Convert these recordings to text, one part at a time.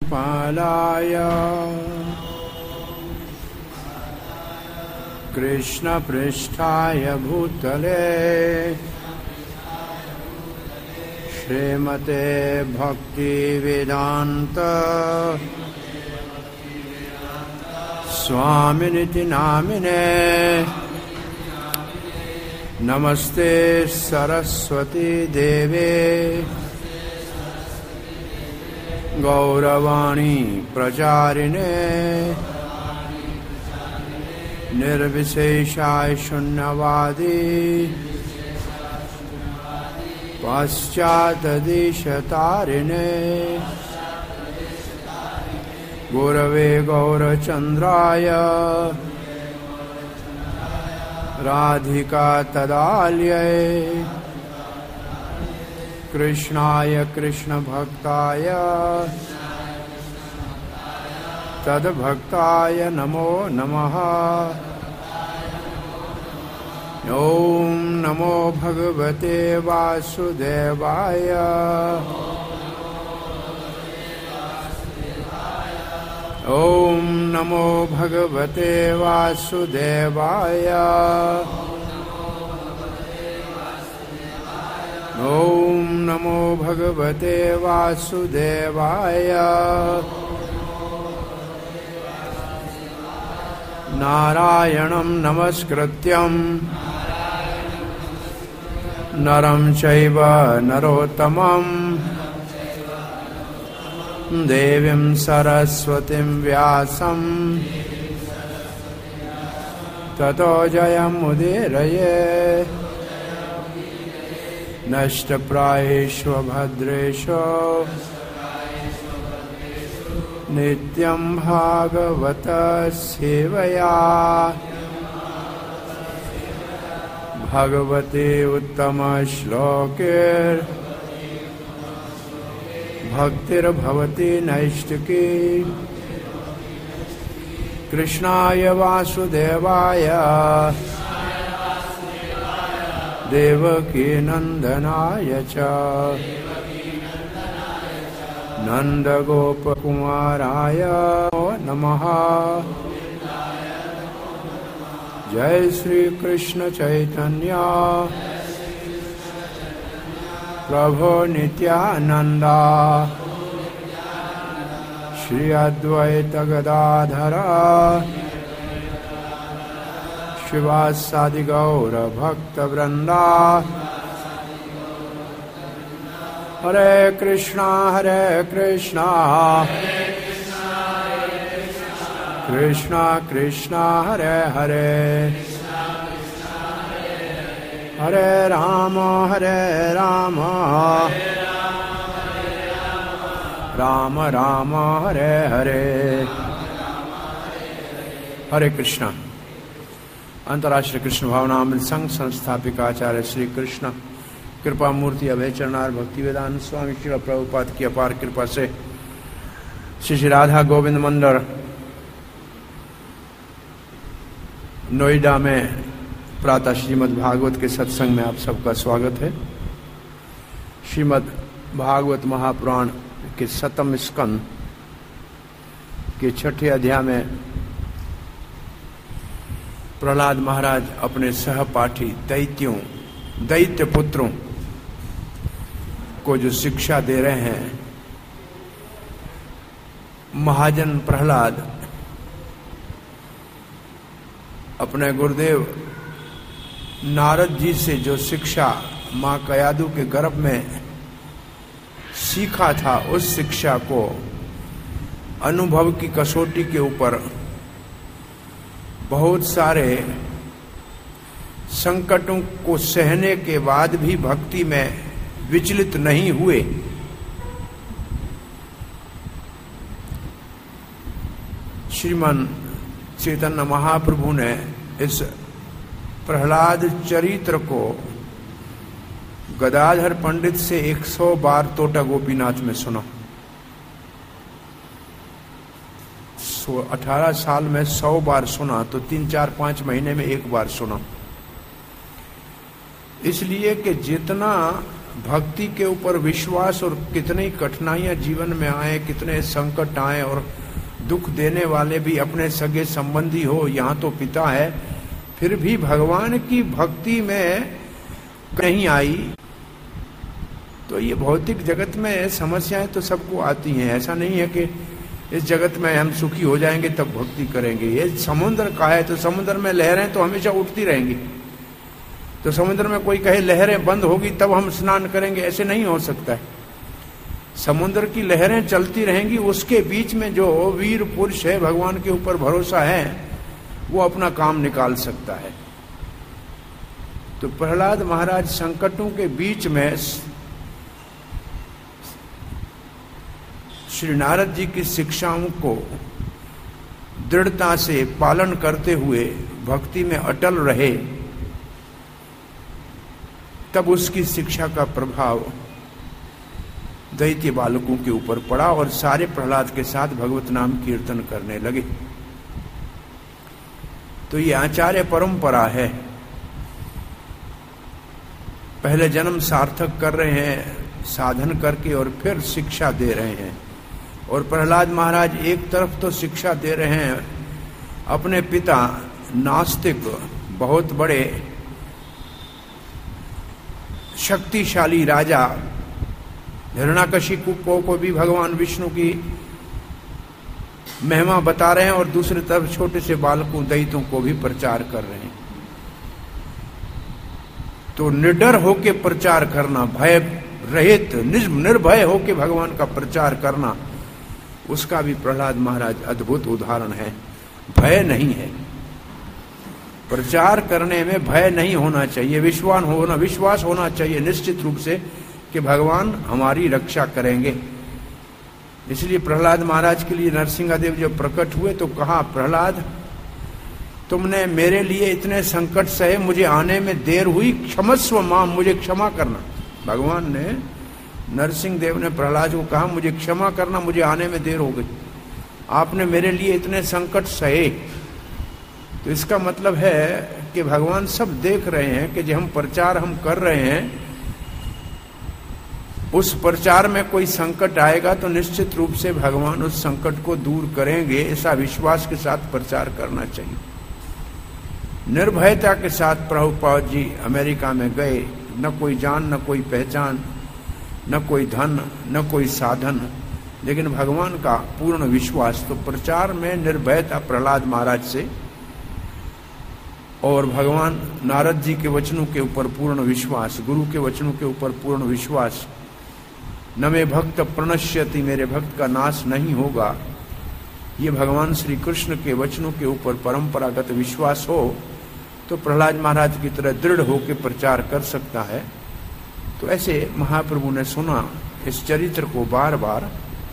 पालाय कृष्ण पृष्ठाय भूतले श्रीमते भक्ति वेदांत स्वामिनिति नामिने नमस्ते सरस्वती देवे गौरवाणी प्रचारिणे निर्विशेषाय शून्यवादी पाश्चात्देशतारिणे गुरवे गौरचंद्राय राधिका तदाल्यै कृष्णाय कृष्ण भक्ताय तद्भक्ताय नमो नमः। ओम नमो भगवते वासुदेवाय ओम नमो भगवते वासुदेवाय ओम नमो भगवते वासुदेवाय नारायणं नमस्कृत्यं नरं चैव नरोत्तमं देवीं सरस्वतीं व्यासं ततो जयमुदीरये नष्टप्रायेषु भद्रेषु नित्यं भागवत सेवया भगवते उत्तम श्लोके भक्तिर्भवति नैष्टिकी कृष्णाय वासुदेवाय देवकी नंदनाय च नंदगोपकुमाराय नमः। जय श्री कृष्ण चैतन्य प्रभु नित्यानंद श्री अद्वैत गदाधर शिवासादि गौर भक्त वृंदा। हरे कृष्णा कृष्णा कृष्णा हरे हरे हरे राम राम राम हरे हरे। हरे कृष्णा। अंतर्राष्ट्रीय कृष्ण भावनामृत संघ संस्थापिका आचार्य श्री कृष्ण कृपा मूर्ति अभय चरणार भक्ति वेदांत स्वामी श्री प्रभुपाद की अपार कृपा से श्री राधा गोविंद मंदिर नोएडा में प्रातः श्रीमद् भागवत के सत्संग में आप सबका स्वागत है। श्रीमद् भागवत महापुराण के 7वें स्कंद के 6ठे अध्याय में प्रहलाद महाराज अपने सहपाठी दैत्य पुत्रों को जो शिक्षा दे रहे हैं, महाजन प्रहलाद अपने गुरुदेव नारद जी से जो शिक्षा मां कयादु के गर्भ में सीखा था, उस शिक्षा को अनुभव की कसौटी के ऊपर बहुत सारे संकटों को सहने के बाद भी भक्ति में विचलित नहीं हुए। श्रीमान चैतन्य महाप्रभु ने इस प्रहलाद चरित्र को गदाधर पंडित से 100 बार तोटा गोपीनाथ में सुना। 18 साल में 100 बार सुना तो 3-4-5 महीने में 1 बार सुना। इसलिए कि जितना भक्ति के ऊपर विश्वास, और कितनी कठिनाइयां जीवन में आए, कितने संकट आए, और दुख देने वाले भी अपने सगे संबंधी हो, यहाँ तो पिता है, फिर भी भगवान की भक्ति में नहीं आई। तो ये भौतिक जगत में समस्याएं तो सबको आती हैं। ऐसा नहीं है कि इस जगत में हम सुखी हो जाएंगे तब भक्ति करेंगे। ये समुद्र का है, तो समुद्र में लहरें तो हमेशा उठती रहेंगी। तो समुद्र में कोई कहे लहरें बंद होगी तब हम स्नान करेंगे, ऐसे नहीं हो सकता है। समुद्र की लहरें चलती रहेंगी, उसके बीच में जो वीर पुरुष है, भगवान के ऊपर भरोसा है, वो अपना काम निकाल सकता है। तो प्रहलाद महाराज संकटों के बीच में श्री नारद जी की शिक्षाओं को दृढ़ता से पालन करते हुए भक्ति में अटल रहे, तब उसकी शिक्षा का प्रभाव दैत्य बालकों के ऊपर पड़ा और सारे प्रहलाद के साथ भगवत नाम कीर्तन करने लगे। तो ये आचार्य परंपरा है। पहले जन्म सार्थक कर रहे हैं साधन करके, और फिर शिक्षा दे रहे हैं। और प्रहलाद महाराज एक तरफ तो शिक्षा दे रहे हैं, अपने पिता नास्तिक, बहुत बड़े शक्तिशाली राजा हिरण्याकशिपु को भी भगवान विष्णु की महिमा बता रहे हैं, और दूसरी तरफ छोटे से बालकों दैत्यों को भी प्रचार कर रहे हैं। तो निडर होके प्रचार करना, भय रहित निर्भय होके भगवान का प्रचार करना, उसका भी प्रहलाद महाराज अद्भुत उदाहरण है। भय नहीं है, प्रचार करने में भय नहीं होना चाहिए, विश्वास होना चाहिए निश्चित रूप से कि भगवान हमारी रक्षा करेंगे। इसलिए प्रहलाद महाराज के लिए नरसिंहदेव जब प्रकट हुए तो कहा, प्रहलाद तुमने मेरे लिए इतने संकट सहे, मुझे आने में देर हुई, क्षमस्व माम, मुझे क्षमा करना। भगवान ने, नरसिंह देव ने प्रहलाद को कहा, मुझे क्षमा करना, मुझे आने में देर हो गई, आपने मेरे लिए इतने संकट सहे। तो इसका मतलब है कि भगवान सब देख रहे हैं कि जो हम प्रचार कर रहे हैं, उस प्रचार में कोई संकट आएगा तो निश्चित रूप से भगवान उस संकट को दूर करेंगे। ऐसा विश्वास के साथ प्रचार करना चाहिए। निर्भयता के साथ प्रभुपाद जी अमेरिका में गए, न कोई जान, न कोई पहचान, न कोई धन, न कोई साधन, लेकिन भगवान का पूर्ण विश्वास। तो प्रचार में निर्भयता प्रहलाद महाराज से, और भगवान नारद जी के वचनों के ऊपर पूर्ण विश्वास, गुरु के वचनों के ऊपर पूर्ण विश्वास। न मे भक्त प्रणश्यति, मेरे भक्त का नाश नहीं होगा, ये भगवान श्री कृष्ण के वचनों के ऊपर परंपरागत विश्वास हो तो प्रहलाद महाराज की तरह दृढ़ होकर प्रचार कर सकता है। तो ऐसे महाप्रभु ने सुना इस चरित्र को बार बार।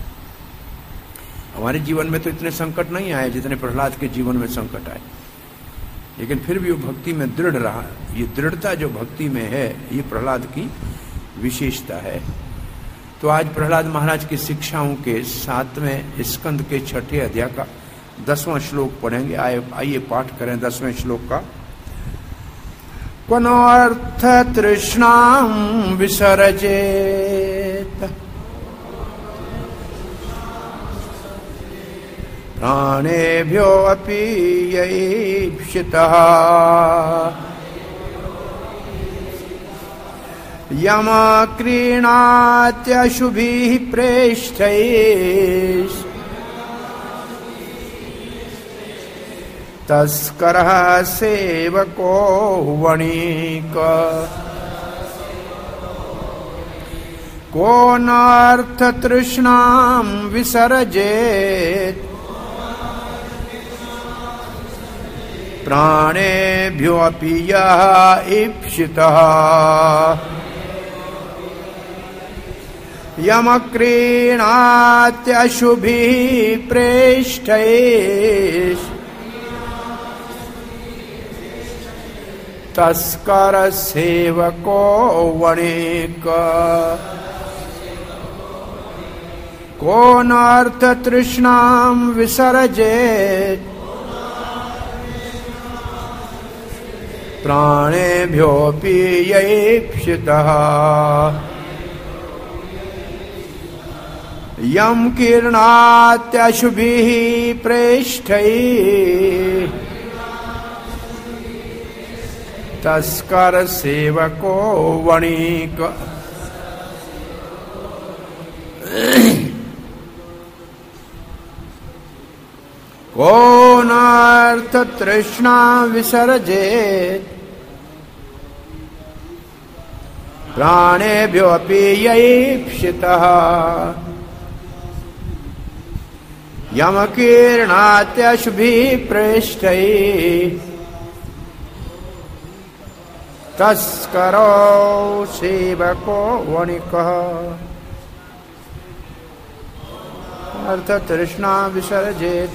हमारे जीवन में तो इतने संकट नहीं आए जितने प्रहलाद के जीवन में संकट आए, लेकिन फिर भी वो भक्ति में दृढ़ रहा। ये दृढ़ता जो भक्ति में है, ये प्रहलाद की विशेषता है। तो आज प्रहलाद महाराज की शिक्षाओं के 7वें स्कंद के 6ठे अध्याय का 10वां श्लोक पढ़ेंगे। आइए पाठ करें 10वें श्लोक का। क्वनो अर्थ तृष्णाम विसर्जेत, प्राणेभ्यो अपि यैप्सितः, यम क्रीणात्यशुभिः प्रेष्ठैः, तस्करः सेवको वणिक, को नार्थ तृष्णां विसर्जेत्, प्राणेभ्यो अपि यः ईप्सितः, यमक्रीणात्यशुभिः प्रेष्ठैः, तस्कर सेवको वणिक, को नार्थ तृष्णां विसर्जेत्, प्राणेभ्योऽपि यैप्सितः, यम कीर्णात्यशुभिः प्रेष्ठैः तस्कर सेवको वणिक। को नार्थ तृष्णा विसर्जेत् प्राणेभ्योऽपि यैप्सितः यमकीर्णात्यशुभिः प्रेष्ठैः तस्करो सेवको वणिकः। अर्थ तृष्णा विसर्जेत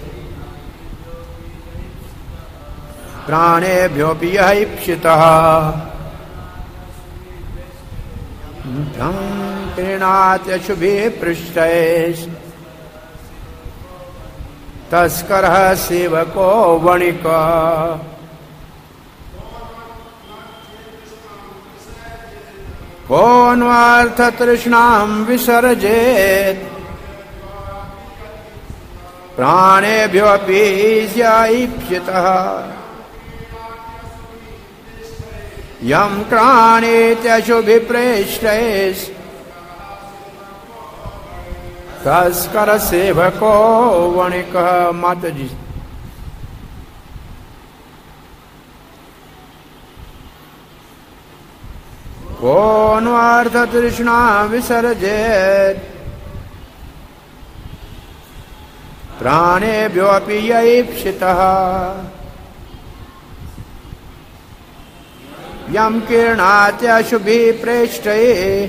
प्राणेभ्योऽपि यः ईप्सितः कीर्णात्यशुभिः पृष्ठैः तस्करः सेवको वणिकः। कोऽन्वार्थ तृष्णां विसर्जेत् प्राणेभ्योऽपि ईप्सितः यं क्राणेत्यशुभिः प्रेष्ठैः तस्कर सेवको वणिकः। माता जी कोऽन्वार्थ तृष्णा विसर्जेत् प्राणेभ्योऽपि यैप्सितः यं कीर्णात्यशुभिः प्रेष्ठैः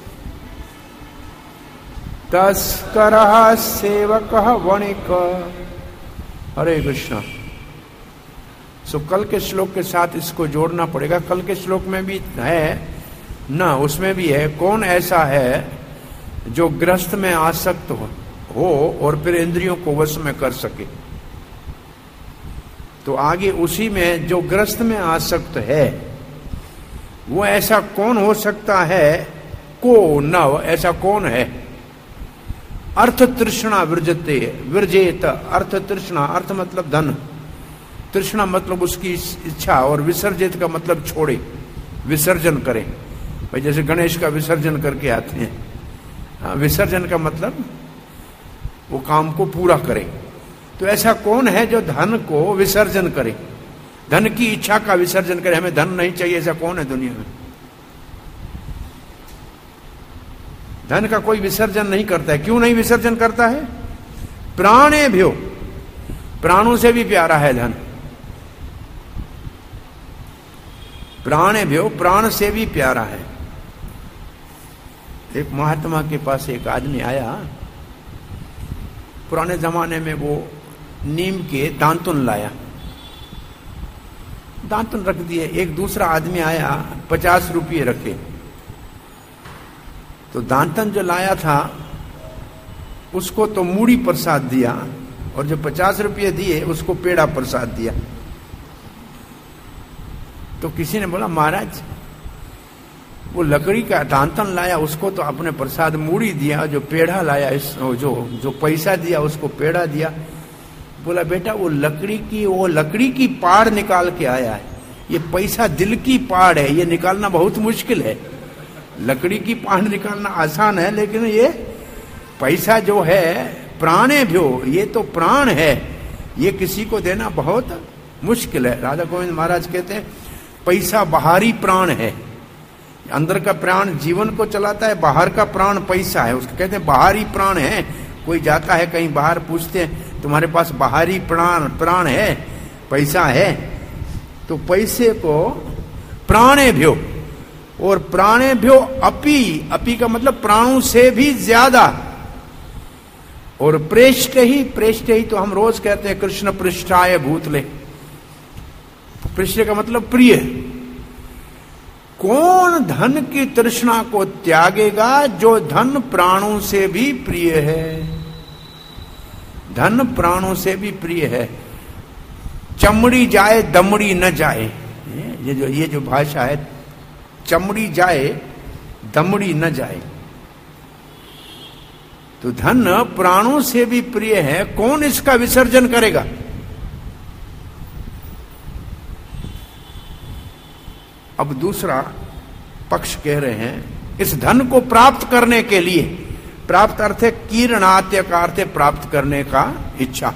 तस्करः सेवकः वणिकः। हरे कृष्णा। सो कल के श्लोक के साथ इसको जोड़ना पड़ेगा। कल के श्लोक में भी है ना, उसमें भी है, कौन ऐसा है जो ग्रस्त में आसक्त हो और फिर इंद्रियों को वश में कर सके। तो आगे उसी में जो ग्रस्त में आसक्त है वो ऐसा कौन हो सकता है, को न ऐसा कौन है। अर्थ तृष्णा विरजेत। अर्थ तृष्णा, अर्थ मतलब धन, तृष्णा मतलब उसकी इच्छा, और विसर्जित का मतलब छोड़े, विसर्जन करे। भाई जैसे गणेश का विसर्जन करके आते हैं, हाँ, विसर्जन का मतलब वो काम को पूरा करे। तो ऐसा कौन है जो धन को विसर्जन करे, धन की इच्छा का विसर्जन करे। हमें धन नहीं चाहिए, ऐसा कौन है दुनिया में। धन का कोई विसर्जन नहीं करता है। क्यों नहीं विसर्जन करता है। प्राणेभ्यो, प्राणों से भी प्यारा है धन। प्राणेभ्यो, प्राण से भी प्यारा है। एक महात्मा के पास एक आदमी आया, पुराने जमाने में वो नीम के दांतुन लाया, दांतुन रख दिए। एक दूसरा आदमी आया, 50 रुपये रखे। तो दांतन जो लाया था उसको तो मूड़ी प्रसाद दिया, और जो 50 रुपये दिए उसको पेड़ा प्रसाद दिया। तो किसी ने बोला, महाराज वो लकड़ी का दांतन लाया उसको तो आपने प्रसाद मूड़ी दिया, जो पेड़ा लाया जो पैसा दिया उसको पेड़ा दिया। बोला, बेटा वो लकड़ी की पाड़ निकाल के आया है, ये पैसा दिल की पाड़ है, ये निकालना बहुत मुश्किल है। लकड़ी की पाड़ निकालना आसान है, लेकिन ये पैसा जो है प्राणेभ्यो, ये तो प्राण है, ये किसी को देना बहुत मुश्किल है। राधा गोविंद महाराज कहते हैं पैसा बाहरी प्राण है, अंदर का प्राण जीवन को चलाता है, बाहर का प्राण पैसा है। उसको कहते हैं बाहरी प्राण है। कोई जाता है कहीं बाहर, पूछते हैं तुम्हारे पास बाहरी प्राण है, पैसा है, तो पैसे को प्राणेभ्यो, और प्राणेभ्यो अपी का मतलब प्राणों से भी ज्यादा, और प्रेष्ठ ही तो हम रोज कहते हैं कृष्ण पृष्ठाय भूतले। पृष्ठ का मतलब प्रिय। कौन धन की तृष्णा को त्यागेगा जो धन प्राणों से भी प्रिय है। धन प्राणों से भी प्रिय है। चमड़ी जाए दमड़ी न जाए, ये जो भाषा है, चमड़ी जाए दमड़ी न जाए। तो धन प्राणों से भी प्रिय है, कौन इसका विसर्जन करेगा? अब दूसरा पक्ष कह रहे हैं, इस धन को प्राप्त करने के लिए, प्राप्त अर्थ है कीर्णात्य का अर्थ है प्राप्त करने का इच्छा।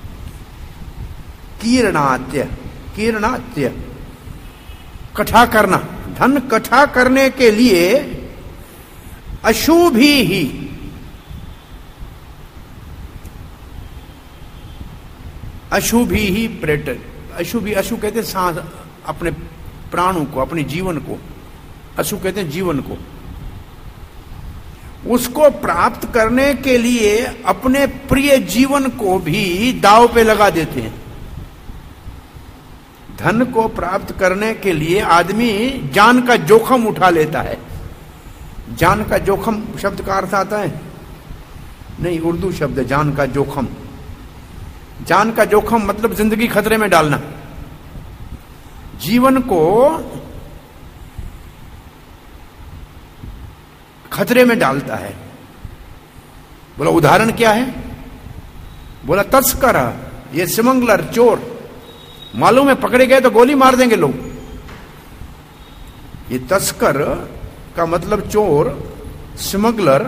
कीर्णात्य, कीर्णात्य इकट्ठा करना, धन इकट्ठा करने के लिए अशुभी ही, अशुभी ही प्रेट, अशुभी, अशु कहते हैं सांस, अपने प्राणों को, अपने जीवन को, अशु कहते हैं जीवन को, उसको प्राप्त करने के लिए अपने प्रिय जीवन को भी दांव पे लगा देते हैं। धन को प्राप्त करने के लिए आदमी जान का जोखम उठा लेता है। जान का जोखम शब्द का अर्थ आता है, नहीं, उर्दू शब्द है जान का जोखम। जान का जोखम मतलब जिंदगी खतरे में डालना, जीवन को खतरे में डालता है। बोला उदाहरण क्या है? बोला तस्कर, ये स्मगलर, चोर, मालूम है पकड़े गए तो गोली मार देंगे लोग। ये तस्कर का मतलब चोर, स्मगलर,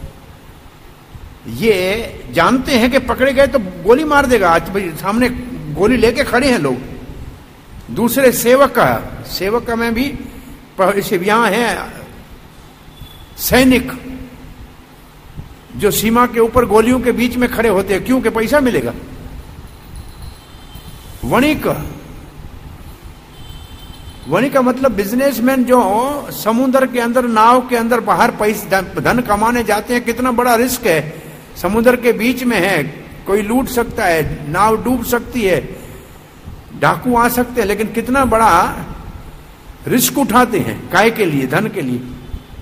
ये जानते हैं कि पकड़े गए तो गोली मार देगा। आज भाई सामने गोली लेके खड़े हैं लोग। दूसरे सेवक का, सेवक में भी यहां है सैनिक, जो सीमा के ऊपर गोलियों के बीच में खड़े होते हैं, क्योंकि पैसा मिलेगा। वणिक, वणिक का मतलब बिजनेसमैन, जो समुद्र के अंदर, नाव के अंदर बाहर पैसा धन कमाने जाते हैं। कितना बड़ा रिस्क है, समुद्र के बीच में है, कोई लूट सकता है, नाव डूब सकती है, डाकू आ सकते हैं, लेकिन कितना बड़ा रिस्क उठाते हैं, काय के लिए? धन के लिए।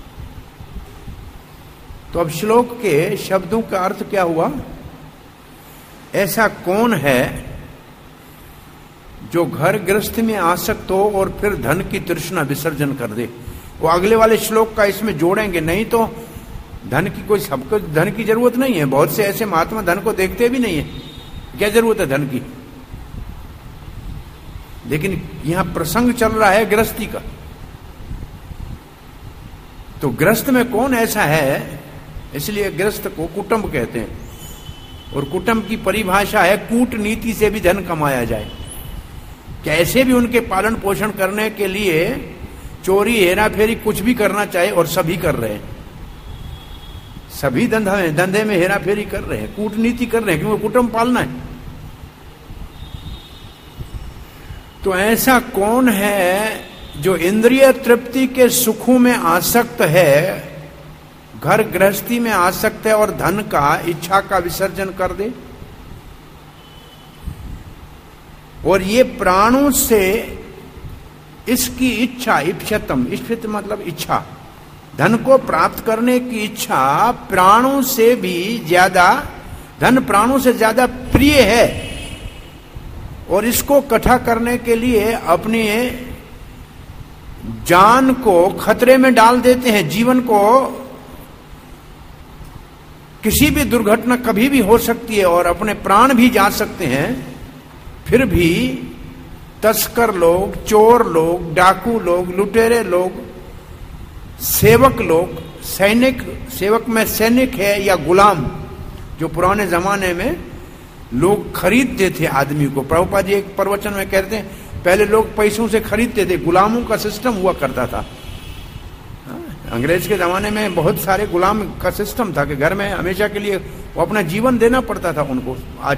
तो अब श्लोक के शब्दों का अर्थ क्या हुआ? ऐसा कौन है जो घर गृहस्थ में आसक्त हो और फिर धन की तृष्णा विसर्जन कर दे? वो अगले वाले श्लोक का इसमें जोड़ेंगे, नहीं तो धन की कोई, सबको धन की जरूरत नहीं है। बहुत से ऐसे महात्मा धन को देखते भी नहीं है, क्या जरूरत है धन की? लेकिन यहां प्रसंग चल रहा है गृहस्थी का। तो गृहस्थ में कौन ऐसा है? इसलिए गृहस्थ को कुटुंब कहते हैं, और कुटुंब की परिभाषा है कूटनीति से भी धन कमाया जाए। कैसे भी उनके पालन पोषण करने के लिए चोरी, हेरा फेरी, कुछ भी करना चाहे, और सभी कर रहे हैं। सभी धंधे में हेरा फेरी कर रहे हैं, कूटनीति कर रहे हैं, क्योंकि कुटुंब पालना है। तो ऐसा कौन है जो इंद्रिय तृप्ति के सुखों में आसक्त है, घर गृहस्थी में आसक्त है, और धन का, इच्छा का विसर्जन कर दे? और ये प्राणों से इसकी इच्छा, इप्सितम, इप्सित मतलब इच्छा, धन को प्राप्त करने की इच्छा प्राणों से भी ज्यादा, धन प्राणों से ज्यादा प्रिय है, और इसको इकट्ठा करने के लिए अपने जान को खतरे में डाल देते हैं। जीवन को, किसी भी दुर्घटना कभी भी हो सकती है और अपने प्राण भी जा सकते हैं, फिर भी तस्कर लोग, चोर लोग, डाकू लोग, लुटेरे लोग, सेवक लोग, सैनिक, सेवक में सैनिक है या गुलाम, जो पुराने जमाने में लोग खरीदते थे आदमी को। प्रभुपाद जी एक प्रवचन में कहते हैं, पहले लोग पैसों से खरीदते थे, गुलामों का सिस्टम हुआ करता था। अंग्रेज के जमाने में बहुत सारे गुलाम का सिस्टम था कि घर में हमेशा के लिए वो अपना जीवन देना पड़ता था उनको,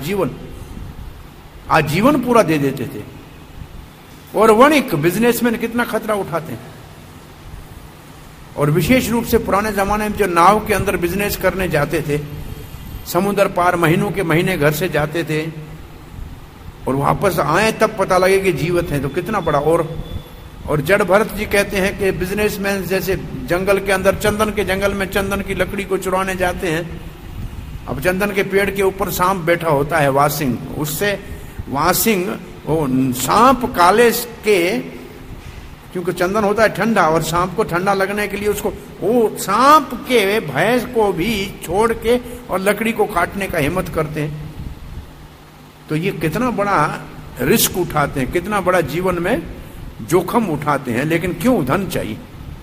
आजीवन पूरा दे देते थे। और वणिक, बिजनेसमैन कितना खतरा उठाते हैं। और विशेष रूप से पुराने जमाने में जो नाव के अंदर बिजनेस करने जाते थे, समुद्र पार महीनों के महीने घर से जाते थे, और वापस आए तब पता लगे कि जीवित हैं, तो कितना बड़ा। और जड़ भरत जी कहते हैं कि बिजनेसमैन जैसे जंगल के अंदर, चंदन के जंगल में चंदन की लकड़ी को चुराने जाते हैं। अब चंदन के पेड़ के ऊपर सांप बैठा होता है, वासिंग, उससे वासिंग, वो सांप काले के, क्योंकि चंदन होता है ठंडा, और सांप को ठंडा लगने के लिए उसको वो सांप के भय को भी छोड़ के और लकड़ी को काटने का हिम्मत करते हैं। तो ये कितना बड़ा रिस्क उठाते हैं, कितना बड़ा जीवन में जोखम उठाते हैं, लेकिन क्यों? धन चाहिए।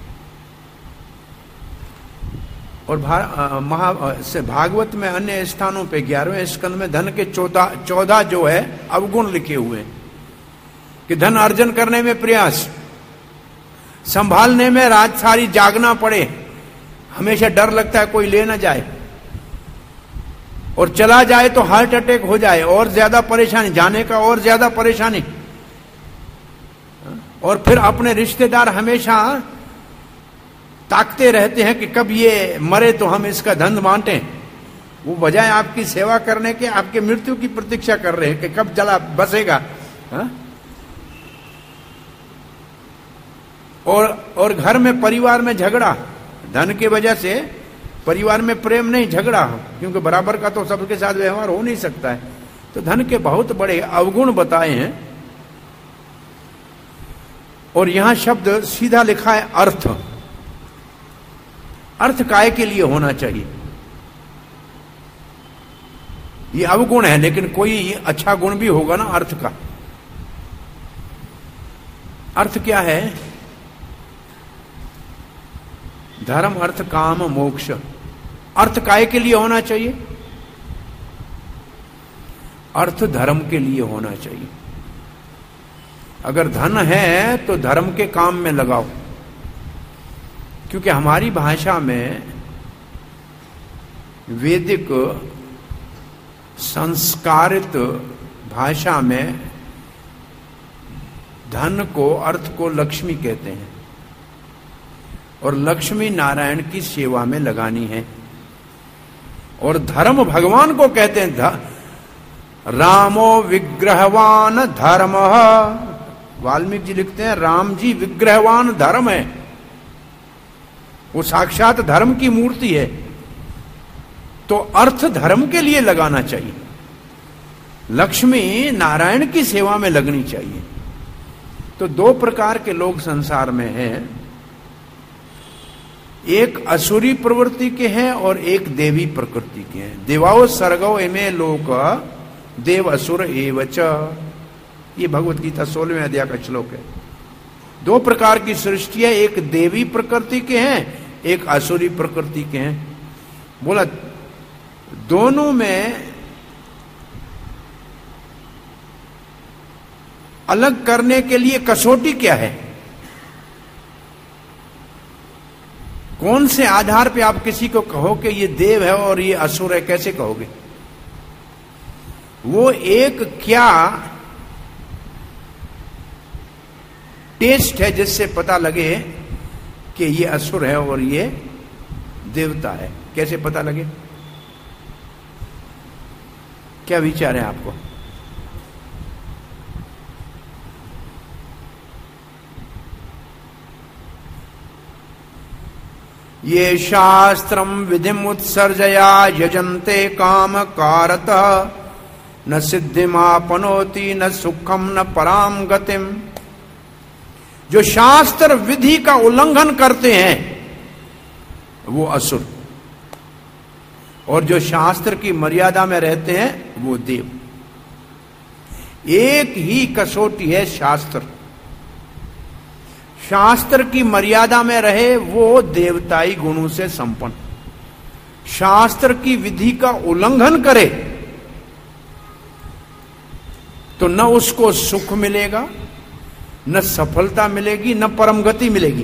और भागवत में अन्य स्थानों पे 11वें स्कंद में धन के 14 जो है अवगुण लिखे हुए हैं कि धन अर्जन करने में प्रयास, संभालने में रात सारी जागना पड़े, हमेशा डर लगता है कोई ले ना जाए, और चला जाए तो हार्ट अटैक हो जाए और ज्यादा परेशानी, जाने का और ज्यादा परेशानी, और फिर अपने रिश्तेदार हमेशा ताकते रहते हैं कि कब ये मरे तो हम इसका धन बांटें। वो बजाय आपकी सेवा करने के आपके मृत्यु की प्रतीक्षा कर रहे हैं कि कब चला बसेगा। और घर में परिवार में झगड़ा, धन की वजह से परिवार में प्रेम नहीं, झगड़ा, क्योंकि बराबर का तो सबके साथ व्यवहार हो नहीं सकता है। तो धन के बहुत बड़े अवगुण बताए हैं। और यहां शब्द सीधा लिखा है अर्थ। अर्थ काय के लिए होना चाहिए? ये अवगुण है, लेकिन कोई अच्छा गुण भी होगा ना अर्थ का। अर्थ क्या है? धर्म, अर्थ, काम, मोक्ष। अर्थ काय के लिए होना चाहिए? अर्थ धर्म के लिए होना चाहिए। अगर धन है तो धर्म के काम में लगाओ, क्योंकि हमारी भाषा में, वैदिक संस्कारित भाषा में धन को, अर्थ को लक्ष्मी कहते हैं, और लक्ष्मी नारायण की सेवा में लगानी है। और धर्म भगवान को कहते हैं। रामो विग्रहवान धर्म, वाल्मीकि जी लिखते हैं राम जी विग्रहवान धर्म है, वो साक्षात धर्म की मूर्ति है। तो अर्थ धर्म के लिए लगाना चाहिए, लक्ष्मी नारायण की सेवा में लगनी चाहिए। तो दो प्रकार के लोग संसार में हैं, एक असुरी प्रवृत्ति के हैं और एक देवी प्रकृति के हैं। देवाओ सर्गो इमे लोक देव असुर एवच, ये भगवत गीता 16वें अध्याय का श्लोक है। दो प्रकार की सृष्टि है, एक देवी प्रकृति के हैं, एक असुरी प्रकृति के हैं। बोला दोनों में अलग करने के लिए कसौटी क्या है? कौन से आधार पे आप किसी को कहो कि ये देव है और ये असुर है? कैसे कहोगे? वो एक क्या टेस्ट है जिससे पता लगे कि ये असुर है और ये देवता है? कैसे पता लगे? क्या विचार है आपको? ये शास्त्रम विधिम उत्सर्जया यजन्ते काम कारत न सिद्धिमापनोति न सुखम न पराम गतिम। जो शास्त्र विधि का उल्लंघन करते हैं वो असुर, और जो शास्त्र की मर्यादा में रहते हैं वो देव। एक ही कसौटी है शास्त्र। शास्त्र की मर्यादा में रहे वो देवताई गुणों से संपन्न, शास्त्र की विधि का उल्लंघन करे तो न उसको सुख मिलेगा, न सफलता मिलेगी, न परम गति मिलेगी।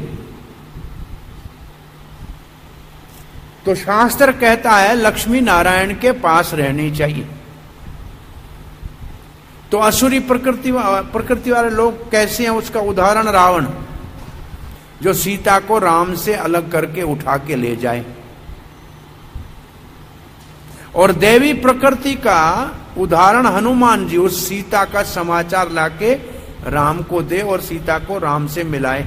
तो शास्त्र कहता है लक्ष्मी नारायण के पास रहनी चाहिए। तो असुरी प्रकृति वाले लोग कैसे हैं? उसका उदाहरण रावण, जो सीता को राम से अलग करके उठा के ले जाए। और देवी प्रकृति का उदाहरण हनुमान जी, उस सीता का समाचार लाके राम को दे और सीता को राम से मिलाए।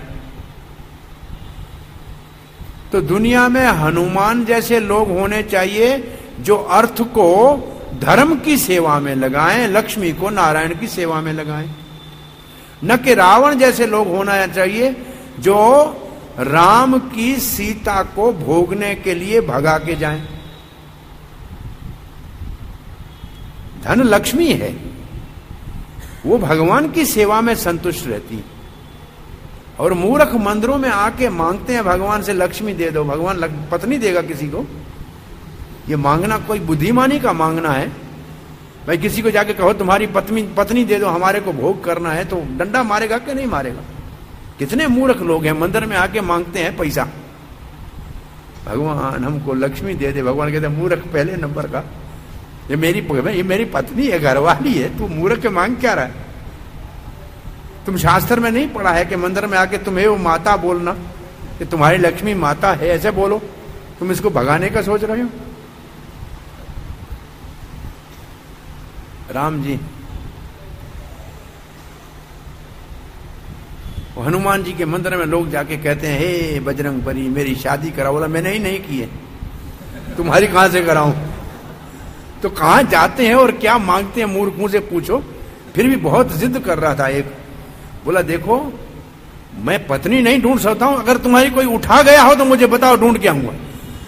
तो दुनिया में हनुमान जैसे लोग होने चाहिए जो अर्थ को धर्म की सेवा में लगाएं, लक्ष्मी को नारायण की सेवा में लगाएं। न कि रावण जैसे लोग होना चाहिए जो राम की सीता को भोगने के लिए भगा के जाएं। धन लक्ष्मी है, वो भगवान की सेवा में संतुष्ट रहती है। और मूर्ख मंदिरों में आके मांगते हैं भगवान से लक्ष्मी दे दो, भगवान पत्नी देगा किसी को? ये मांगना कोई बुद्धिमानी का मांगना है? भाई किसी को जाके कहो तुम्हारी पत्नी दे दो, हमारे को भोग करना है, तो डंडा मारेगा कि नहीं मारेगा? कितने मूर्ख लोग हैं मंदिर में आके मांगते हैं पैसा, भगवान हमको लक्ष्मी दे दे। भगवान कहते मूर्ख पहले नंबर का, ये मेरी पत्नी है, घरवाली है, तू मूर्ख के मांग क्या रहा है? तुम शास्त्र में नहीं पढ़ा है कि मंदिर में आके तुम्हें वो माता बोलना कि तुम्हारी लक्ष्मी माता है, ऐसे बोलो? तुम इसको भगाने का सोच रहे हो? राम जी हनुमान जी के मंदिर में लोग जाके कहते हैं हे बजरंग बली मेरी शादी कराओ। बोला मैंने ही नहीं की है, तुम्हारी कहां से कराऊं? तो कहां जाते हैं और क्या मांगते हैं मूर्खों से पूछो। फिर भी बहुत जिद कर रहा था एक, बोला देखो मैं पत्नी नहीं ढूंढ सकता हूं, अगर तुम्हारी कोई उठा गया हो तो मुझे बताओ, ढूंढ के आऊंगा।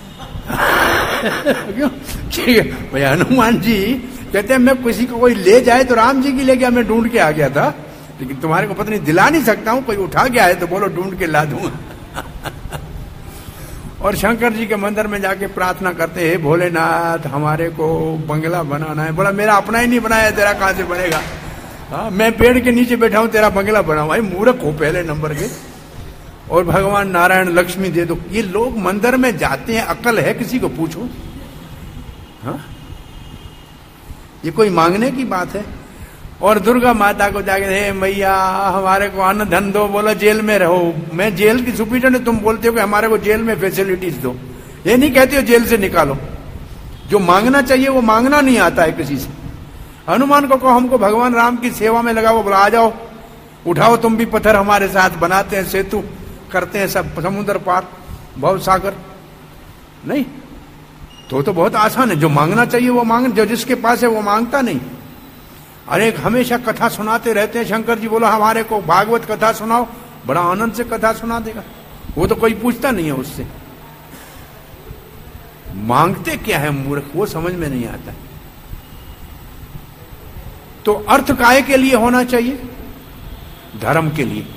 क्यों? भैया हनुमान जी कहते हैं मैं किसी को कोई ले जाए तो राम जी की ले गया, मैं ढूंढ के आ गया था, लेकिन तुम्हारे को पत्नी दिला नहीं सकता हूं, कोई उठा गया है तो बोलो ढूंढ के ला दूंगा। और शंकर जी के मंदिर में जाके प्रार्थना करते हैं भोलेनाथ हमारे को बंगला बनाना है। बोला मेरा अपना ही नहीं बनाया, तेरा कहां से बनेगा? हाँ मैं पेड़ के नीचे बैठा हूं, तेरा बंगला बनाऊं? भाई मूर्ख हो पहले नंबर के। और भगवान नारायण लक्ष्मी दे दो। ये लोग मंदिर में जाते हैं, अकल है किसी को पूछो? हाँ ये कोई मांगने की बात है? और दुर्गा माता को जाके हे मैया हमारे को अन्न धन दो। बोला जेल में रहो, मैं जेल की सुपरिटेंडेंट, तुम बोलते हो कि हमारे को जेल में फैसिलिटीज दो, ये नहीं कहते हो जेल से निकालो। जो मांगना चाहिए वो मांगना नहीं आता है किसी से। हनुमान को कहो हमको भगवान राम की सेवा में लगाओ, बोला आ जाओ उठाओ तुम भी पत्थर हमारे साथ, बनाते हैं सेतु, करते हैं सब समुद्र पार भव सागर। नहीं तो बहुत आसान है, जो मांगना चाहिए वो मांग, जो जिसके पास है वो मांगता नहीं। अरे हमेशा कथा सुनाते रहते हैं शंकर जी। बोला हमारे को भागवत कथा सुनाओ, बड़ा आनंद से कथा सुना देगा, वो तो कोई पूछता नहीं है उससे। मांगते क्या है मूर्ख, वो समझ में नहीं आता। तो अर्थ काय के लिए होना चाहिए? धर्म के लिए।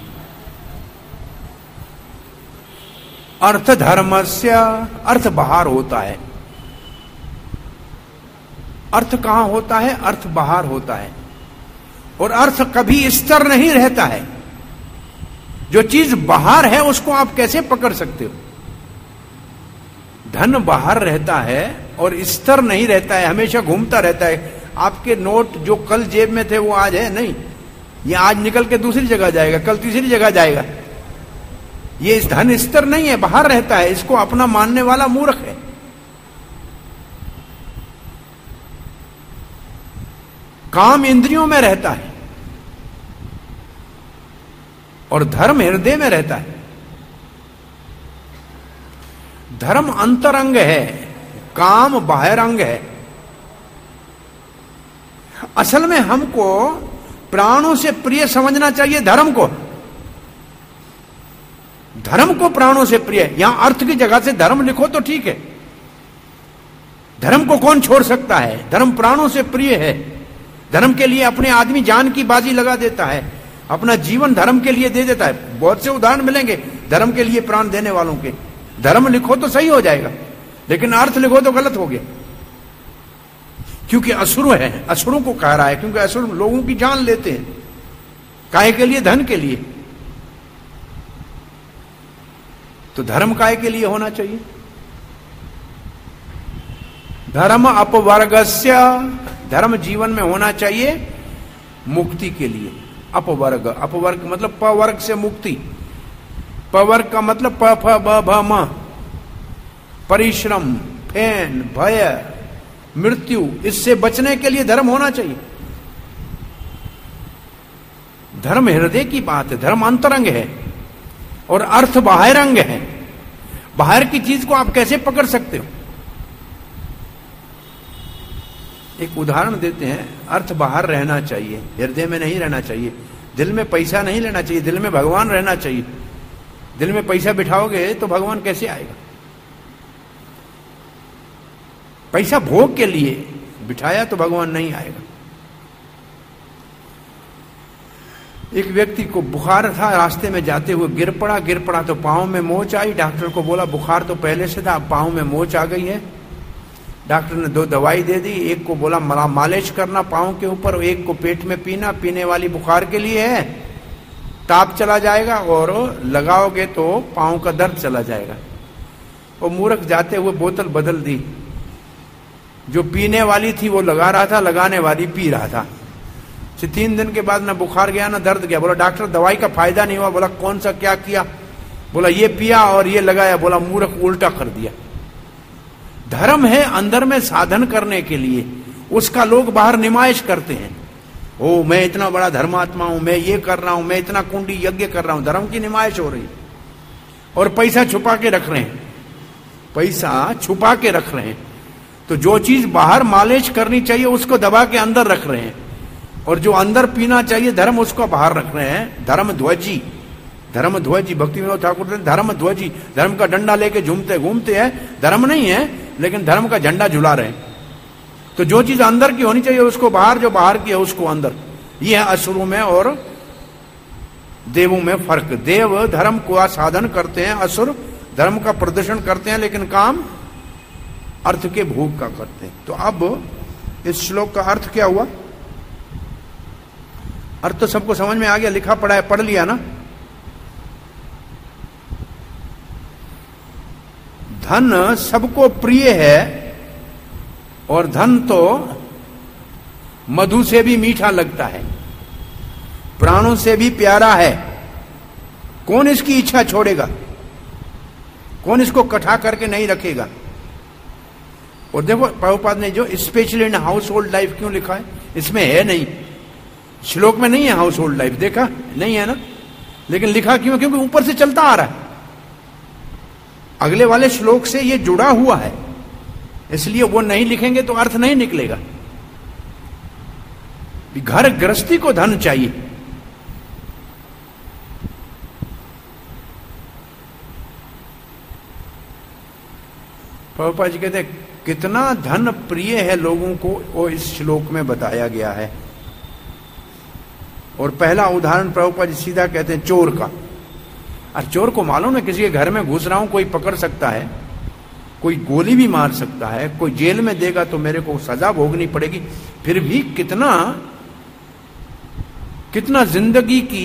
अर्थ धर्मस्य, अर्थ बाहर होता है। अर्थ कहां होता है? अर्थ बाहर होता है। और अर्थ कभी स्थिर नहीं रहता है। जो चीज बाहर है उसको आप कैसे पकड़ सकते हो? धन बाहर रहता है और स्थिर नहीं रहता है, हमेशा घूमता रहता है। आपके नोट जो कल जेब में थे वो आज है नहीं, ये आज निकल के दूसरी जगह जाएगा, कल तीसरी जगह जाएगा। ये धन स्थिर नहीं है, बाहर रहता है। इसको अपना मानने वाला मूर्ख है। काम इंद्रियों में रहता है और धर्म हृदय में रहता है। धर्म अंतरंग है, काम बाह्यरंग है। असल में हमको प्राणों से प्रिय समझना चाहिए धर्म को। धर्म को प्राणों से प्रिय, यहां अर्थ की जगह से धर्म लिखो तो ठीक है। धर्म को कौन छोड़ सकता है? धर्म प्राणों से प्रिय है। धर्म के लिए अपने आदमी जान की बाजी लगा देता है, अपना जीवन धर्म के लिए दे देता है। बहुत से उदाहरण मिलेंगे धर्म के लिए प्राण देने वालों के। धर्म लिखो तो सही हो जाएगा, लेकिन अर्थ लिखो तो गलत हो गया। क्योंकि असुर है, असुरों को कह रहा है, क्योंकि असुर लोगों की जान लेते हैं। काहे के लिए? धन के लिए। तो धर्म काहे के लिए होना चाहिए? धर्म अपवर्गस्य, धर्म जीवन में होना चाहिए मुक्ति के लिए। अपवर्ग, अपवर्ग मतलब पवर्ग से मुक्ति। पवर्ग का मतलब प फ ब भ म, परिश्रम, फैन, भय, मृत्यु, इससे बचने के लिए धर्म होना चाहिए। धर्म हृदय की बात है, धर्म अंतरंग है और अर्थ बाह्यरंग है। बाहर की चीज को आप कैसे पकड़ सकते हो? एक उदाहरण देते हैं। अर्थ बाहर रहना चाहिए, हृदय में नहीं रहना चाहिए। दिल में पैसा नहीं लेना चाहिए, दिल में भगवान रहना चाहिए। दिल में पैसा बिठाओगे तो भगवान कैसे आएगा? पैसा भोग के लिए बिठाया तो भगवान नहीं आएगा। एक व्यक्ति को बुखार था, रास्ते में जाते हुए गिर पड़ा तो पांव में मोच आई। डॉक्टर को बोला बुखार तो पहले से था, अब पांव में मोच आ गई है। डॉक्टर ने 2 दवाई दे दी, एक को बोला मालिश करना पांव के ऊपर, एक को पेट में पीना, पीने वाली बुखार के लिए है, ताप चला जाएगा, और लगाओगे तो पांव का दर्द चला जाएगा। वो मूर्ख जाते हुए बोतल बदल दी, जो पीने वाली थी वो लगा रहा था, लगाने वाली पी रहा था। 3 दिन के बाद ना बुखार गया ना दर्द गया। बोला डॉक्टर दवाई का फायदा नहीं हुआ। बोला कौन सा क्या किया? बोला ये पिया और ये लगाया। बोला मूर्ख, उल्टा कर दिया। धर्म है अंदर में साधन करने के लिए, उसका लोग बाहर निमाइश करते हैं। ओ मैं इतना बड़ा धर्मात्मा हूं, मैं ये कर रहा हूं, मैं इतना कुंडी यज्ञ कर रहा हूं। धर्म की निमाइश हो रही है और पैसा छुपा के रख रहे हैं, पैसा छुपा के रख रहे हैं। तो जो चीज बाहर मालिश करनी चाहिए उसको दबा के अंदर रख रहे हैं, और जो अंदर पीना चाहिए धर्म उसको बाहर रख रहे हैं। धर्म ध्वजी भक्ति विनोद ठाकुर धर्म ध्वजी, धर्म का डंडा लेके घूमते हैं, धर्म नहीं है लेकिन धर्म का झंडा झुला रहे हैं। तो जो चीज अंदर की होनी चाहिए उसको बाहर, जो बाहर की है उसको अंदर। यह है असुरों में और देवों में फर्क। देव धर्म को साधन करते हैं, असुर धर्म का प्रदर्शन करते हैं, लेकिन काम अर्थ के भोग का करते हैं। तो अब इस श्लोक का अर्थ क्या हुआ? अर्थ तो सबको समझ में आ गया, लिखा पढ़ा है, पढ़ लिया ना। धन सबको प्रिय है, और धन तो मधु से भी मीठा लगता है, प्राणों से भी प्यारा है। कौन इसकी इच्छा छोड़ेगा? कौन इसको कठा करके नहीं रखेगा? और देखो प्रभुपाद ने जो specially in household life क्यों लिखा है, इसमें है नहीं, श्लोक में नहीं है हाउस होल्ड लाइफ, देखा नहीं है ना, लेकिन लिखा क्यों? क्योंकि ऊपर से चलता आ रहा है, अगले वाले श्लोक से ये जुड़ा हुआ है, इसलिए वो नहीं लिखेंगे तो अर्थ नहीं निकलेगा। घर गृहस्थी को धन चाहिए। प्रभुपाद जी कहते हैं कितना धन प्रिय है लोगों को, वो इस श्लोक में बताया गया है। और पहला उदाहरण प्रभुपाद जी सीधा कहते हैं चोर का। और चोर को मालूम है किसी के घर में घुस रहा हूं, कोई पकड़ सकता है, कोई गोली भी मार सकता है, कोई जेल में देगा तो मेरे को सजा भोगनी पड़ेगी, फिर भी कितना जिंदगी की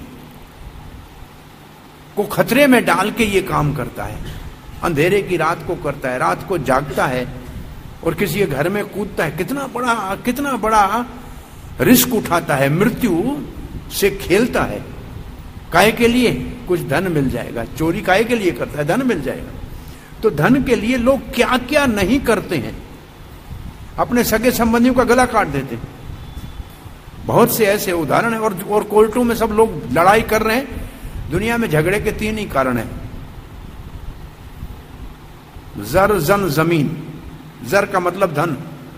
को खतरे में डाल के ये काम करता है। अंधेरे की रात को करता है, रात को जागता है और किसी के घर में कूदता है। कितना बड़ा रिस्क उठाता है, मृत्यु से खेलता है। काहे के लिए? कुछ धन मिल जाएगा। चोरी काहे के लिए करता है? धन मिल जाएगा। तो धन के लिए लोग क्या क्या नहीं करते हैं, अपने सगे संबंधियों का गला काट देते हैं। बहुत से ऐसे उदाहरण है। और कोर्टों में सब लोग लड़ाई कर रहे हैं। दुनिया में झगड़े के 3 ही कारण है, जर, जन, जमीन। जर का मतलब धन,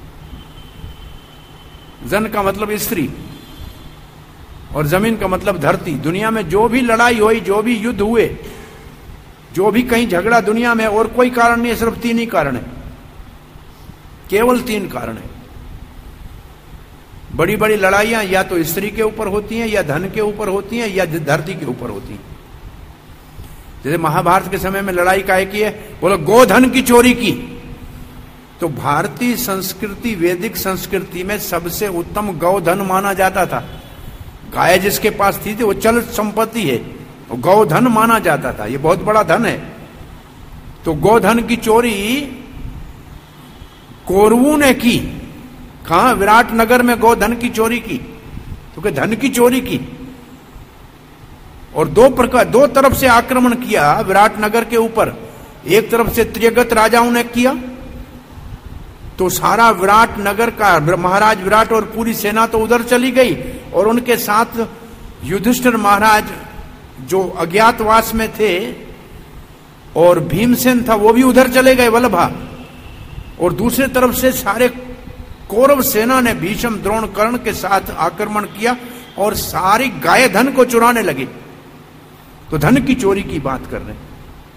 जन का मतलब स्त्री, और जमीन का मतलब धरती। दुनिया में जो भी लड़ाई हुई, जो भी युद्ध हुए, जो भी कहीं झगड़ा दुनिया में, और कोई कारण नहीं है, सिर्फ 3 ही कारण है, केवल 3 कारण है। बड़ी बड़ी लड़ाइयां या तो स्त्री के ऊपर होती हैं, या धन के ऊपर होती हैं, या धरती के ऊपर होती हैं। जैसे महाभारत के समय में लड़ाई काहे की है? बोलो गोधन की चोरी की। तो भारतीय संस्कृति, वैदिक संस्कृति में सबसे उत्तम गौधन माना जाता था। गाय जिसके पास थी वो चल संपत्ति है, गौधन माना जाता था, ये बहुत बड़ा धन है। तो गोधन की चोरी कौरवों ने की। कहा? विराटनगर में गोधन की चोरी की। तो क्या धन की चोरी की? और दो तरफ से आक्रमण किया विराटनगर के ऊपर। एक तरफ से त्रिगत राजाओं ने किया, तो सारा विराटनगर का महाराज विराट और पूरी सेना तो उधर चली गई, और उनके साथ युधिष्ठिर महाराज जो अज्ञातवास में थे, और भीमसेन था वो भी उधर चले गए, वल्लभा। और दूसरी तरफ से सारे कौरव सेना ने भीष्म, द्रोण, कर्ण के साथ आक्रमण किया और सारी गाय धन को चुराने लगे। तो धन की चोरी की बात कर रहे हैं।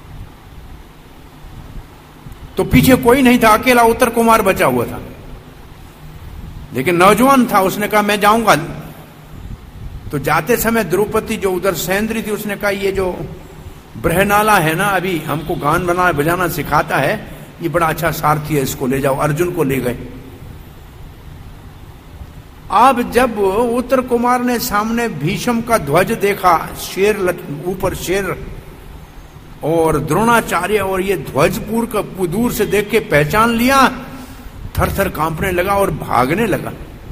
तो पीछे कोई नहीं था, अकेला उत्तर कुमार बचा हुआ था, लेकिन नौजवान था। उसने कहा मैं जाऊंगा। तो जाते समय द्रौपदी जो उधर सैंद्री थी, उसने कहा ये जो बृहनाला है ना, अभी हमको गान बजाना सिखाता है, ये बड़ा अच्छा सारथी है, इसको ले जाओ। अर्जुन को ले गए। अब जब उत्तर कुमार ने सामने भीष्म का ध्वज देखा, शेर ऊपर शेर, और द्रोणाचार्य, और ये ध्वजपुर का दूर से देख के पहचान लिया, थर थर कांपने लगा और भागने लगा।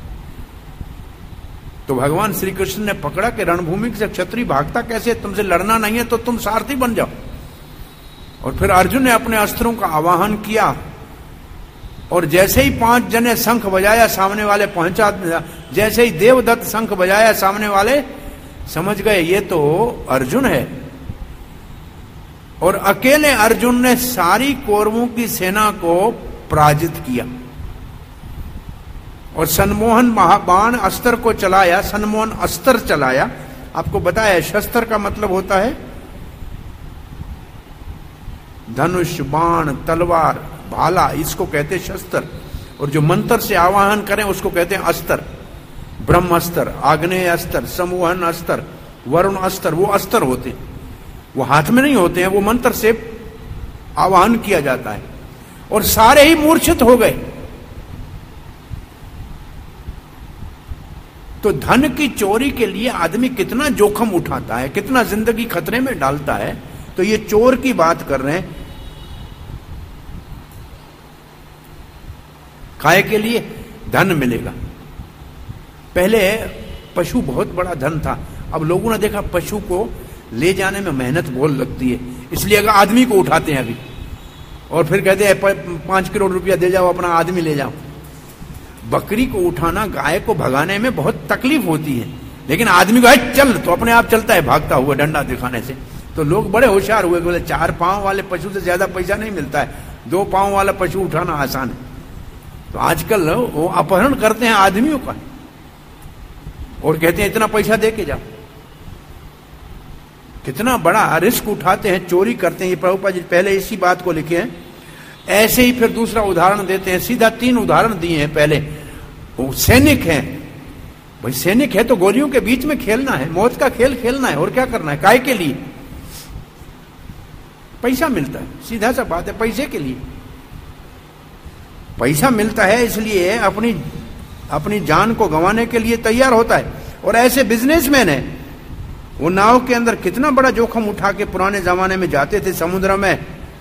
तो भगवान श्री कृष्ण ने पकड़ा कि रणभूमि से क्षत्रिय भागता कैसे, तुमसे लड़ना नहीं है तो तुम सारथी बन जाओ। और फिर अर्जुन ने अपने अस्त्रों का आवाहन किया, और जैसे ही 5 जने शंख बजाया, सामने वाले पहुंचा, जैसे ही देवदत्त शंख बजाया, सामने वाले समझ गए ये तो अर्जुन है। और अकेले अर्जुन ने सारी कौरवों की सेना को पराजित किया और सन्मोहन महाबाण अस्त्र को चलाया। सन्मोहन अस्त्र चलाया। आपको बताया शस्त्र का मतलब होता है धनुष, बाण, तलवार, भाला, इसको कहते हैं शस्त्र। और जो मंत्र से आवाहन करें उसको कहते हैं अस्त्र। ब्रह्मास्त्र, आग्नेय अस्त्र, सम्मोहन अस्त्र, वरुण अस्त्र, वो अस्त्र होते हैं। वो हाथ में नहीं होते हैं, वो मंत्र से आवाहन किया जाता है। और सारे ही मूर्छित हो गए। तो धन की चोरी के लिए आदमी कितना जोखिम उठाता है, कितना जिंदगी खतरे में डालता है। तो ये चोर की बात कर रहे हैं। काय के लिए? धन मिलेगा। पहले पशु बहुत बड़ा धन था। अब लोगों ने देखा पशु को ले जाने में मेहनत बहुत लगती है, इसलिए अगर आदमी को उठाते हैं अभी, और फिर कहते हैं 5 करोड़ रुपया दे जाओ, अपना आदमी ले जाओ। बकरी को उठाना, गाय को भगाने में बहुत तकलीफ होती है, लेकिन आदमी को चल तो अपने आप चलता है भागता हुआ डंडा दिखाने से। तो लोग बड़े होशियार हुए, बोले 4 पांव वाले पशु से ज्यादा पैसा नहीं मिलता है, 2 पांव वाला पशु उठाना आसान है। तो आजकल वो अपहरण करते हैं आदमियों का और कहते हैं इतना पैसा दे के जाओ। कितना बड़ा रिस्क उठाते हैं, चोरी करते हैं। ये प्रभुपाद जी पहले इसी बात को लिखे हैं। ऐसे ही फिर दूसरा उदाहरण देते हैं, सीधा 3 उदाहरण दिए हैं। पहले वो सैनिक हैं, भाई सैनिक है तो गोलियों के बीच में खेलना है, मौत का खेल खेलना है, और क्या करना है, काय के लिए? पैसा मिलता है, सीधा सा बात है, पैसे के लिए पैसा मिलता है, इसलिए अपनी जान को गंवाने के लिए तैयार होता है। और ऐसे बिजनेसमैन है, वो नाव के अंदर कितना बड़ा जोखिम उठा के पुराने जमाने में जाते थे समुद्र में।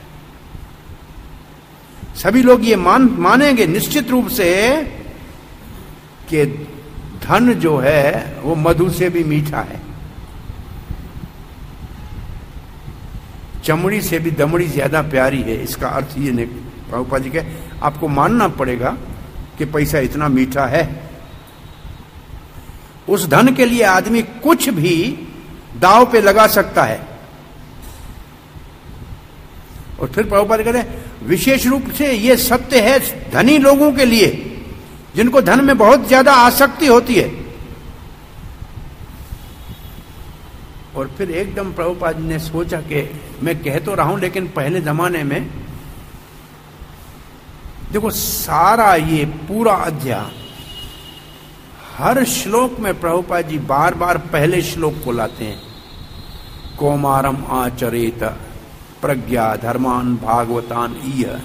सभी लोग ये मानेंगे निश्चित रूप से कि धन जो है वो मधु से भी मीठा है, चमड़ी से भी दमड़ी ज्यादा प्यारी है। इसका अर्थ ये नहीं, प्रभुपाद जी के आपको मानना पड़ेगा कि पैसा इतना मीठा है। उस धन के लिए आदमी कुछ भी दांव पे लगा सकता है। और फिर प्रभुपाद कहते हैं विशेष रूप से ये सत्य है धनी लोगों के लिए, जिनको धन में बहुत ज्यादा आसक्ति होती है। और फिर एकदम प्रभुपाद जी ने सोचा कि मैं कह तो रहा हूं, लेकिन पहले जमाने में देखो सारा ये पूरा अध्याय, हर श्लोक में प्रभुपाद जी बार बार पहले श्लोक को लाते हैं। कौमारम आचरेत प्रज्ञा धर्मान भागवतान इह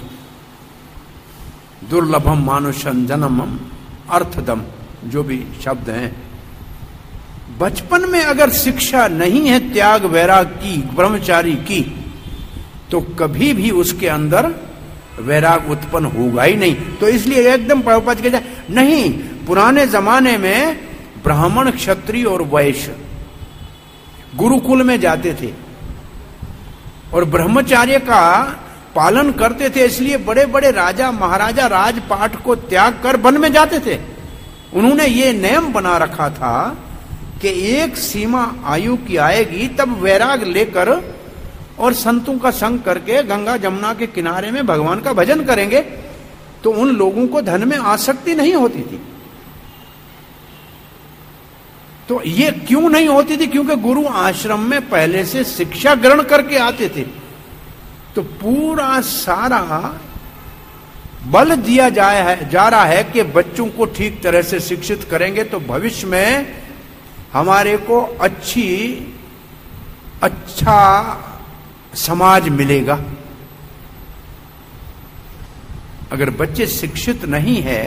दुर्लभम मानुषं जन्मम अर्थदम, जो भी शब्द हैं। बचपन में अगर शिक्षा नहीं है त्याग वैराग की, ब्रह्मचारी की, तो कभी भी उसके अंदर वैराग उत्पन्न होगा ही नहीं। तो इसलिए एकदम प्रभुपाद कहते हैं नहीं, पुराने जमाने में ब्राह्मण, क्षत्रिय और वैश्य गुरुकुल में जाते थे और ब्रह्मचार्य का पालन करते थे, इसलिए बड़े बड़े राजा महाराजा राजपाट को त्याग कर वन में जाते थे। उन्होंने ये नियम बना रखा था कि एक सीमा आयु की आएगी तब वैराग लेकर और संतों का संग करके गंगा जमुना के किनारे में भगवान का भजन करेंगे। तो उन लोगों को धन में आसक्ति नहीं होती थी। तो ये क्यों नहीं होती थी? क्योंकि गुरु आश्रम में पहले से शिक्षा ग्रहण करके आते थे। तो पूरा सारा बल दिया जा रहा है कि बच्चों को ठीक तरह से शिक्षित करेंगे तो भविष्य में हमारे को अच्छा समाज मिलेगा। अगर बच्चे शिक्षित नहीं है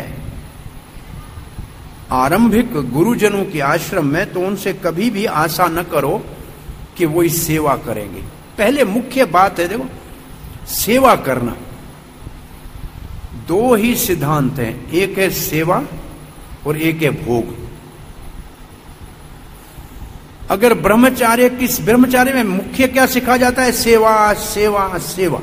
आरंभिक गुरुजनों के आश्रम में, तो उनसे कभी भी आशा न करो कि वो इस सेवा करेंगे। पहले मुख्य बात है, देखो, सेवा करना। दो ही सिद्धांत हैं, एक है सेवा और एक है भोग। अगर ब्रह्मचार्य में मुख्य क्या सिखा जाता है? सेवा सेवा सेवा।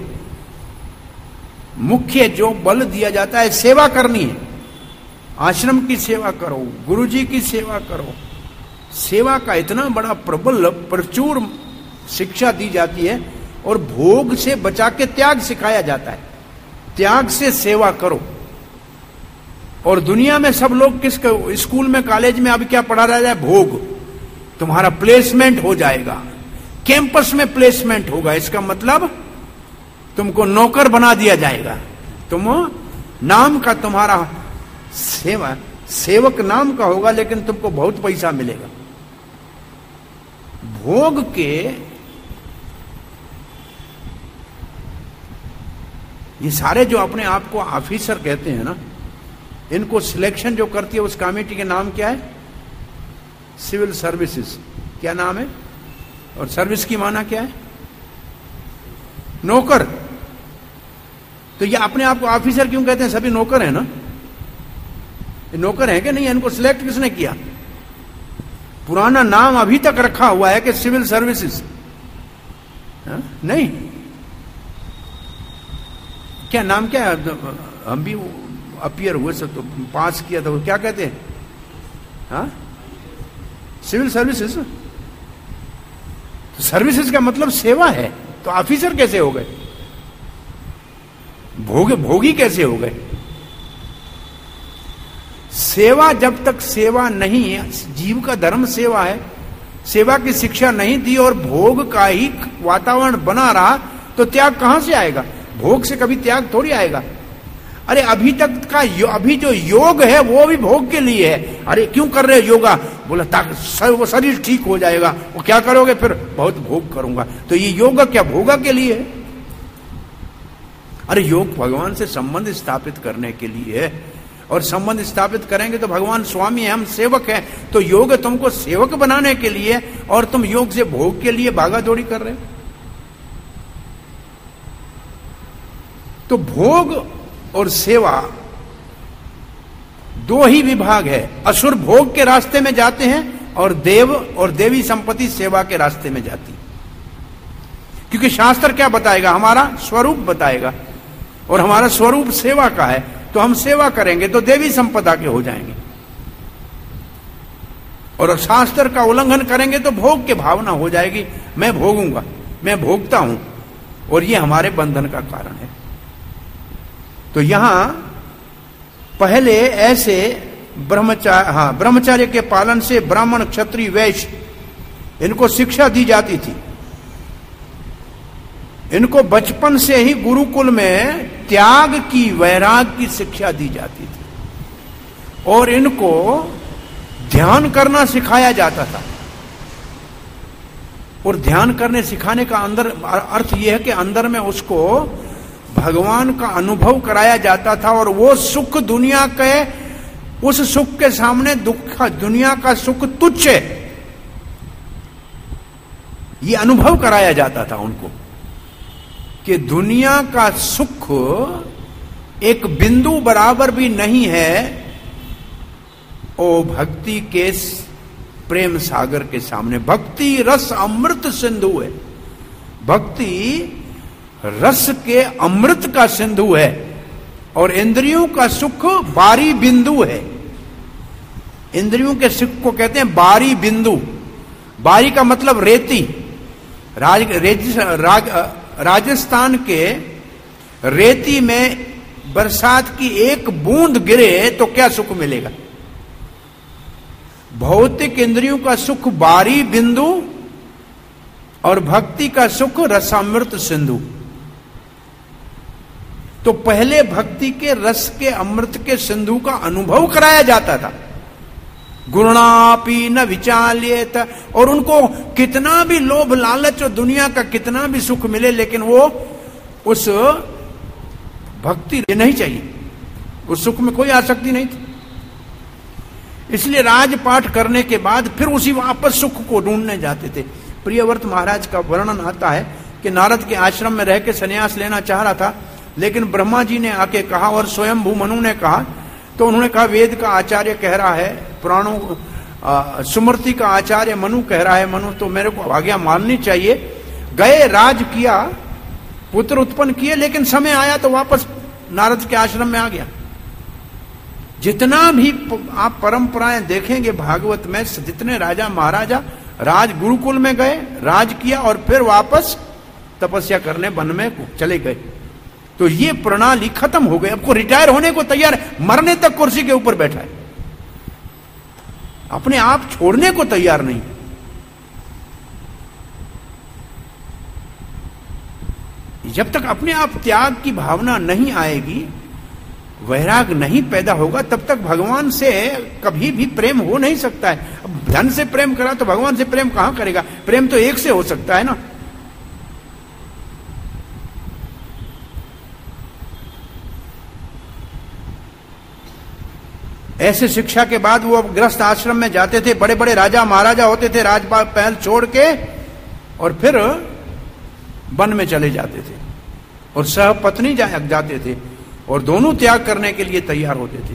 मुख्य जो बल दिया जाता है सेवा करनी है। आश्रम की सेवा करो, गुरुजी की सेवा करो। सेवा का इतना बड़ा प्रचुर शिक्षा दी जाती है। और भोग से बचा के त्याग सिखाया जाता है। त्याग से सेवा करो। और दुनिया में सब लोग स्कूल में कॉलेज में अब क्या पढ़ा रहा है? भोग। तुम्हारा प्लेसमेंट हो जाएगा, कैंपस में प्लेसमेंट होगा। इसका मतलब तुमको नौकर बना दिया जाएगा। तुम नाम का तुम्हारा सेवक नाम का होगा, लेकिन तुमको बहुत पैसा मिलेगा। भोग के ये सारे जो अपने आप को ऑफिसर कहते हैं ना, इनको सिलेक्शन जो करती है उस कमेटी के नाम क्या है? Civil services. क्या नाम है? और सर्विस की माना क्या है? नौकर। तो ये अपने आप को ऑफिसर क्यों कहते हैं? सभी नौकर है ना? ये नौकर है कि नहीं? इनको सिलेक्ट किसने किया? पुराना नाम अभी तक रखा हुआ है कि सिविल सर्विसेज। नहीं, क्या नाम क्या है? हम भी अपीयर हुए सब तो पास किया था, क्या कहते हैं? हाँ, सिविल सर्विसेज। तो सर्विसेज का मतलब सेवा है, तो ऑफिसर कैसे हो गए? भोगी कैसे हो गए? सेवा, जब तक सेवा नहीं है, जीव का धर्म सेवा है, सेवा की शिक्षा नहीं दी और भोग का ही वातावरण बना रहा, तो त्याग कहां से आएगा? भोग से कभी त्याग थोड़ी आएगा। अरे अभी तक का अभी जो योग है वो भी भोग के लिए है। अरे क्यों कर रहे हो योगा? बोला ताकि वो शरीर ठीक हो जाएगा। वो क्या करोगे फिर? बहुत भोग करूंगा। तो ये योगा क्या भोगा के लिए है? अरे योग भगवान से संबंध स्थापित करने के लिए है। और संबंध स्थापित करेंगे तो भगवान स्वामी है, हम सेवक हैं। तो योग तुमको सेवक बनाने के लिए, और तुम योग से भोग के लिए भागा दौड़ी कर रहे हो। तो भोग और सेवा दो ही विभाग है। असुर भोग के रास्ते में जाते हैं और देव और देवी संपत्ति सेवा के रास्ते में जाती। क्योंकि शास्त्र क्या बताएगा? हमारा स्वरूप बताएगा, और हमारा स्वरूप सेवा का है। तो हम सेवा करेंगे तो देवी संपदा के हो जाएंगे, और शास्त्र का उल्लंघन करेंगे तो भोग की भावना हो जाएगी। मैं भोगूंगा, मैं भोगता हूं, और ये हमारे बंधन का कारण है। तो यहां पहले ऐसे ब्रह्मचार्य के पालन से ब्राह्मण, क्षत्रिय, वैश्य इनको शिक्षा दी जाती थी। इनको बचपन से ही गुरुकुल में त्याग की, वैराग की शिक्षा दी जाती थी, और इनको ध्यान करना सिखाया जाता था। और ध्यान करने सिखाने का अंदर अर्थ यह है कि अंदर में उसको भगवान का अनुभव कराया जाता था, और वो सुख दुनिया के, उस सुख के सामने दुनिया का सुख तुच्छ है, ये अनुभव कराया जाता था उनको कि दुनिया का सुख एक बिंदु बराबर भी नहीं है ओ भक्ति के प्रेम सागर के सामने। भक्ति रस अमृत सिंधु है। भक्ति रस के अमृत का सिंधु है, और इंद्रियों का सुख बारी बिंदु है। इंद्रियों के सुख को कहते हैं बारी बिंदु। बारी का मतलब रेती। राजस्थान के रेती में बरसात की एक बूंद गिरे तो क्या सुख मिलेगा? भौतिक इंद्रियों का सुख बारी बिंदु और भक्ति का सुख रसामृत सिंधु। तो पहले भक्ति के रस के अमृत के सिंधु का अनुभव कराया जाता था। गुणापि न विचाल्येत, और उनको कितना भी लोभ लालच और दुनिया का कितना भी सुख मिले, लेकिन वो उस भक्ति नहीं चाहिए, उस सुख में कोई आसक्ति नहीं थी। इसलिए राजपाठ करने के बाद फिर उसी वापस सुख को ढूंढने जाते थे। प्रियव्रत महाराज का वर्णन आता है कि नारद के आश्रम में रह के संन्यास लेना चाह रहा था, लेकिन ब्रह्मा जी ने आके कहा और स्वयं भू मनु ने कहा, तो उन्होंने कहा वेद का आचार्य कह रहा है, पुराणों सुमृति का आचार्य मनु कह रहा है, मनु तो मेरे को आज्ञा माननी चाहिए। गए, राज किया, पुत्र उत्पन्न किए, लेकिन समय आया तो वापस नारद के आश्रम में आ गया। जितना भी आप परंपराएं देखेंगे भागवत में, जितने राजा महाराजा राज गुरुकुल में गए, राज किया और फिर वापस तपस्या करने वन में चले गए। तो ये प्रणाली खत्म हो गई। अब को रिटायर होने को तैयार है, मरने तक कुर्सी के ऊपर बैठा है, अपने आप छोड़ने को तैयार नहीं। जब तक अपने आप त्याग की भावना नहीं आएगी, वैराग नहीं पैदा होगा, तब तक भगवान से कभी भी प्रेम हो नहीं सकता है। अब धन से प्रेम करा तो भगवान से प्रेम कहां करेगा? प्रेम तो एक से हो सकता है ना। ऐसे शिक्षा के बाद वो गृहस्थ आश्रम में जाते थे। बड़े बड़े राजा महाराजा होते थे, राजपहल छोड़ के और फिर वन में चले जाते थे और सहपत्नी जाते थे और दोनों त्याग करने के लिए तैयार होते थे।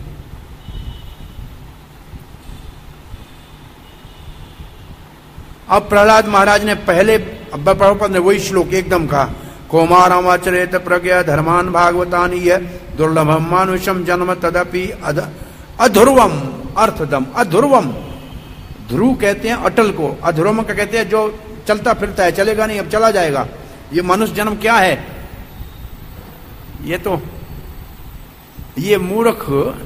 अब प्रहलाद महाराज ने पहले प्रभुपाद ने वही श्लोक एकदम कहा, कौमारमाचरेत प्रज्ञा धर्मान भागवतानि दुर्लभम मानुषम जन्म तदपि अध्रुवम अर्थदम। अध्रुवम, ध्रुव कहते हैं अटल को, अध्रुवम का कहते हैं जो चलता फिरता है, चलेगा नहीं अब चला जाएगा। ये मनुष्य जन्म क्या है? ये मूर्ख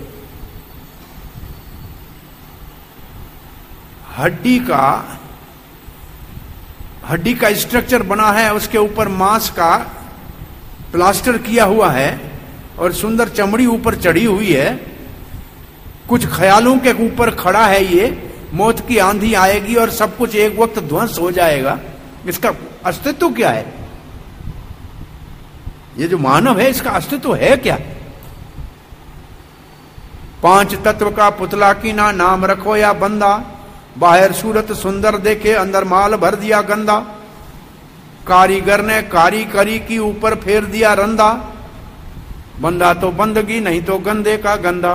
हड्डी का स्ट्रक्चर बना है, उसके ऊपर मांस का प्लास्टर किया हुआ है और सुंदर चमड़ी ऊपर चढ़ी हुई है, कुछ ख्यालों के ऊपर खड़ा है। ये मौत की आंधी आएगी और सब कुछ एक वक्त ध्वंस हो जाएगा। इसका अस्तित्व क्या है? ये जो मानव है, इसका अस्तित्व है क्या? 5 तत्व का पुतला की ना नाम रखो या बंदा, बाहर सूरत सुंदर देखे अंदर माल भर दिया गंदा, कारीगर ने कारी करी की ऊपर फेर दिया रंदा, बंदा तो बंदगी नहीं तो गंदे का गंदा।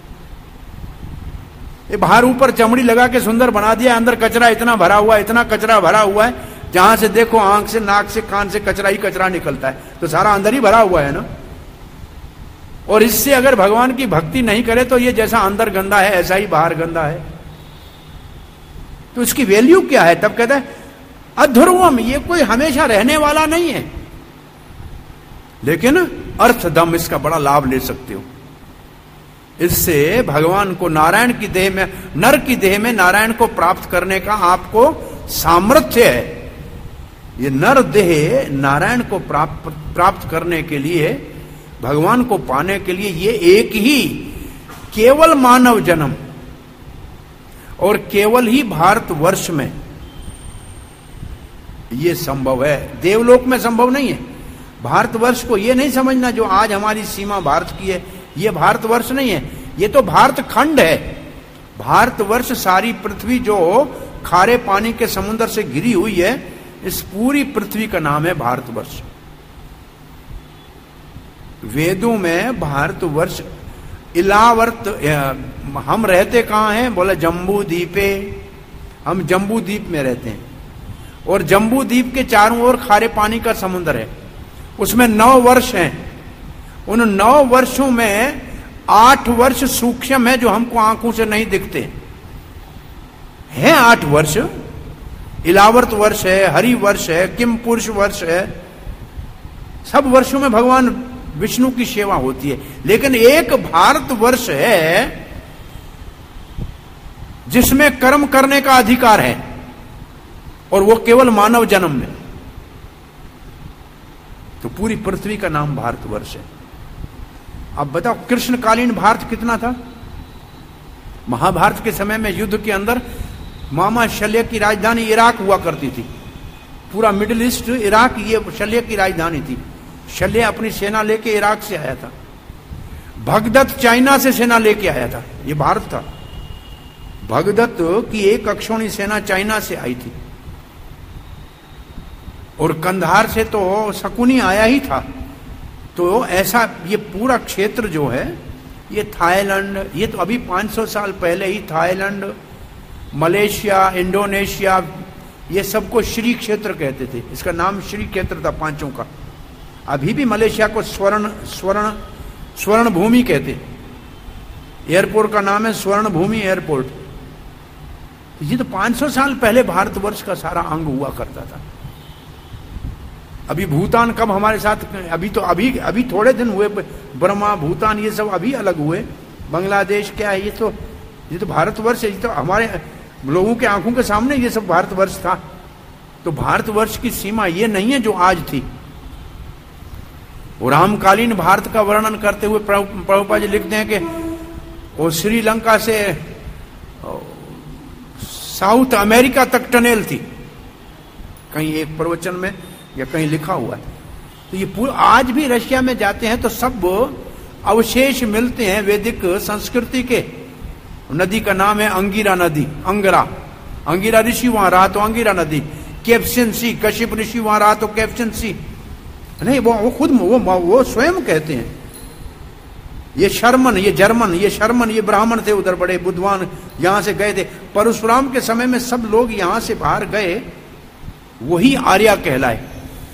ये बाहर ऊपर चमड़ी लगा के सुंदर बना दिया, अंदर कचरा इतना भरा हुआ है, इतना कचरा भरा हुआ है, जहां से देखो आंख से नाक से कान से कचरा ही कचरा निकलता है। तो सारा अंदर ही भरा हुआ है ना। और इससे अगर भगवान की भक्ति नहीं करे तो ये जैसा अंदर गंदा है ऐसा ही बाहर गंदा है। तो इसकी वैल्यू क्या है? तब कहता है अध्रुवम, ये कोई हमेशा रहने वाला नहीं है, लेकिन अर्थदम, इसका बड़ा लाभ ले सकते हो। इससे भगवान को नारायण की देह में, नर की देह में नारायण को प्राप्त करने का आपको सामर्थ्य है। ये नर देह नारायण को प्राप्त करने के लिए, भगवान को पाने के लिए, ये एक ही केवल मानव जन्म और केवल ही भारतवर्ष में ये संभव है। देवलोक में संभव नहीं है। भारतवर्ष को ये नहीं समझना जो आज हमारी सीमा भारत की है, ये भारतवर्ष नहीं है, ये तो भारत खंड है। भारतवर्ष सारी पृथ्वी जो खारे पानी के समुद्र से घिरी हुई है, इस पूरी पृथ्वी का नाम है भारतवर्ष। वेदों में भारतवर्ष इलावर्त, हम रहते कहां हैं? बोले जम्बू द्वीपे, हम जम्बू द्वीप में रहते हैं और जम्बू द्वीप के चारों ओर खारे पानी का समुद्र है। उसमें 9 वर्ष हैं। उन 9 वर्षों में 8 वर्ष सूक्ष्म है जो हमको आंखों से नहीं दिखते हैं। 8 वर्ष इलावर्त वर्ष है, हरि वर्ष है, किम पुरुष वर्ष है। सब वर्षों में भगवान विष्णु की सेवा होती है, लेकिन एक भारत वर्ष है जिसमें कर्म करने का अधिकार है, और वो केवल मानव जन्म में। तो पूरी पृथ्वी का नाम भारतवर्ष है। अब बताओ कृष्णकालीन भारत कितना था? महाभारत के समय में युद्ध के अंदर मामा शल्य की राजधानी इराक हुआ करती थी। पूरा मिडिल ईस्ट इराक ये शल्य की राजधानी थी। शल्य अपनी सेना लेके इराक से आया था। भगदत्त चाइना से सेना लेके आया था। ये भारत था। भगदत्त की एक अक्षौणी सेना चाइना से आई थी, और कंधार से तो शकुनी आया ही था। तो ऐसा ये पूरा क्षेत्र जो है, ये थाईलैंड, ये तो अभी 500 साल पहले ही थाईलैंड, मलेशिया, इंडोनेशिया, ये सबको श्री क्षेत्र कहते थे। इसका नाम श्री क्षेत्र था पांचों का। अभी भी मलेशिया को स्वर्ण भूमि कहते। एयरपोर्ट का नाम है स्वर्ण भूमि एयरपोर्ट। ये तो 500 साल पहले भारतवर्ष का सारा अंग हुआ करता था। अभी भूटान कब हमारे साथ, अभी थोड़े दिन हुए, बर्मा, भूटान ये सब अभी अलग हुए। बांग्लादेश क्या है, ये तो भारतवर्ष है। ये तो हमारे लोगों के आंखों के सामने ये सब भारतवर्ष था। तो भारतवर्ष की सीमा ये नहीं है जो आज थी। रामकालीन भारत का वर्णन करते हुए प्रभुपाद जी लिखते हैं कि वो श्रीलंका से साउथ अमेरिका तक टनेल थी, कहीं एक प्रवचन में या कहीं लिखा हुआ है। तो ये पूरा आज भी रशिया में जाते हैं तो सब अवशेष मिलते हैं वैदिक संस्कृति के। नदी का नाम है अंगिरा नदी, अंगिरा ऋषि वहां रहा तो अंगिरा नदी। कैप्सियन सी, कश्यप ऋषि वहां रहा तो कैप्सियन सी। नहीं, वो खुद वो स्वयं कहते हैं। ये शर्मन, ये ब्राह्मण थे उधर, बड़े बुद्धवान, यहां से गए थे। परशुराम के समय में सब लोग यहां से बाहर गए, वही आर्या कहलाए।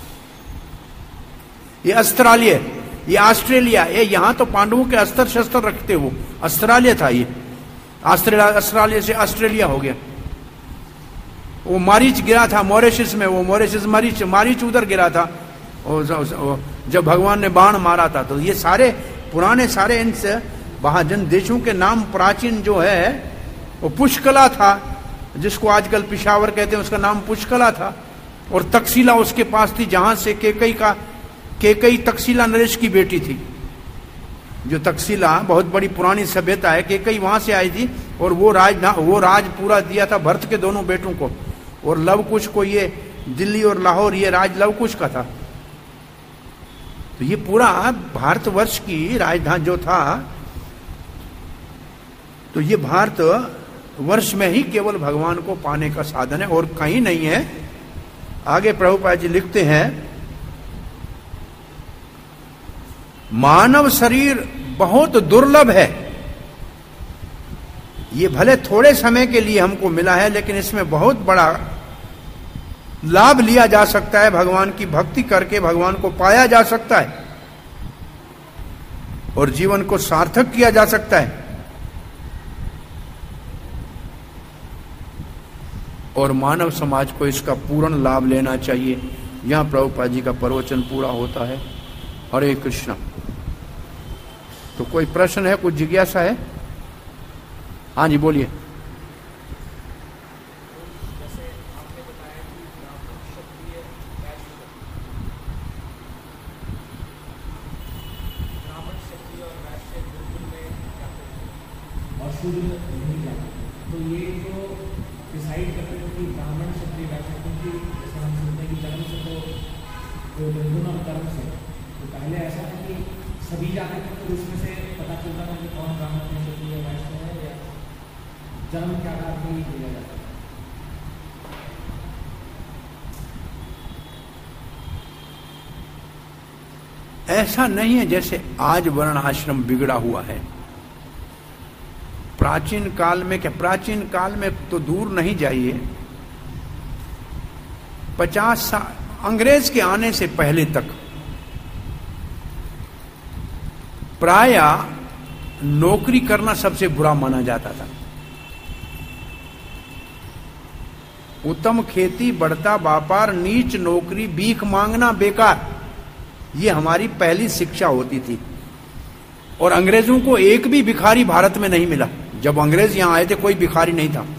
ये ऑस्ट्रेलिया, ये यहां तो पांडवों के अस्त्र शस्त्र रखते वो ऑस्ट्रेलिया था। ये ऑस्ट्रेलिया से ऑस्ट्रेलिया हो गया। वो मारीच गिरा था मॉरिशस में, वो मॉरिशस मारीच उधर गिरा था जब भगवान ने बाण मारा था। तो ये सारे पुराने सारे इनसे महाजन देशों के नाम प्राचीन जो है वो पुष्कला था, जिसको आजकल पिशावर कहते हैं, उसका नाम पुष्कला था। और तक्षशिला उसके पास थी, जहां से केकई तक्षशिला नरेश की बेटी थी। जो तक्षशिला बहुत बड़ी पुरानी सभ्यता है, केकई वहां से आई थी। और वो राज पूरा दिया था भरत के दोनों बेटों को। और लवकुश को, ये दिल्ली और लाहौर, ये राज लवकुश का था। तो ये पूरा भारतवर्ष की राजधानी जो था, तो ये भारत वर्ष में ही केवल भगवान को पाने का साधन है और कहीं नहीं है। आगे प्रभुपाद जी लिखते हैं, मानव शरीर बहुत दुर्लभ है। ये भले थोड़े समय के लिए हमको मिला है, लेकिन इसमें बहुत बड़ा लाभ लिया जा सकता है। भगवान की भक्ति करके भगवान को पाया जा सकता है और जीवन को सार्थक किया जा सकता है। और मानव समाज को इसका पूर्ण लाभ लेना चाहिए। यहां प्रभुपाद जी का प्रवचन पूरा होता है। हरे कृष्णा। तो कोई प्रश्न है, कुछ जिज्ञासा है? हाँ जी बोलिए। तो ये जो डिसाइड करते हो कि ब्राह्मण क्षत्रिय वैश्य, क्योंकि जैसे हम सुनते हैं कि जन्म से तो दोनों कर्म से, तो पहले ऐसा था कि सभी जाते थे, तो उसमें से पता चलता था कि कौन ब्राह्मण है, क्षत्रिय वैश्य है, या जन्म क्या करके ही दिया जाता है। ऐसा नहीं है जैसे आज वर्ण आश्रम बिगड़ा हुआ है। प्राचीन काल में तो दूर नहीं जाइए, 50 साल अंग्रेज के आने से पहले तक प्राय नौकरी करना सबसे बुरा माना जाता था। उत्तम खेती, बढ़ता व्यापार, नीच नौकरी, भीख मांगना बेकार, ये हमारी पहली शिक्षा होती थी। और अंग्रेजों को एक भी भिखारी भारत में नहीं मिला जब अंग्रेज यहां आए थे कोई भिखारी नहीं था।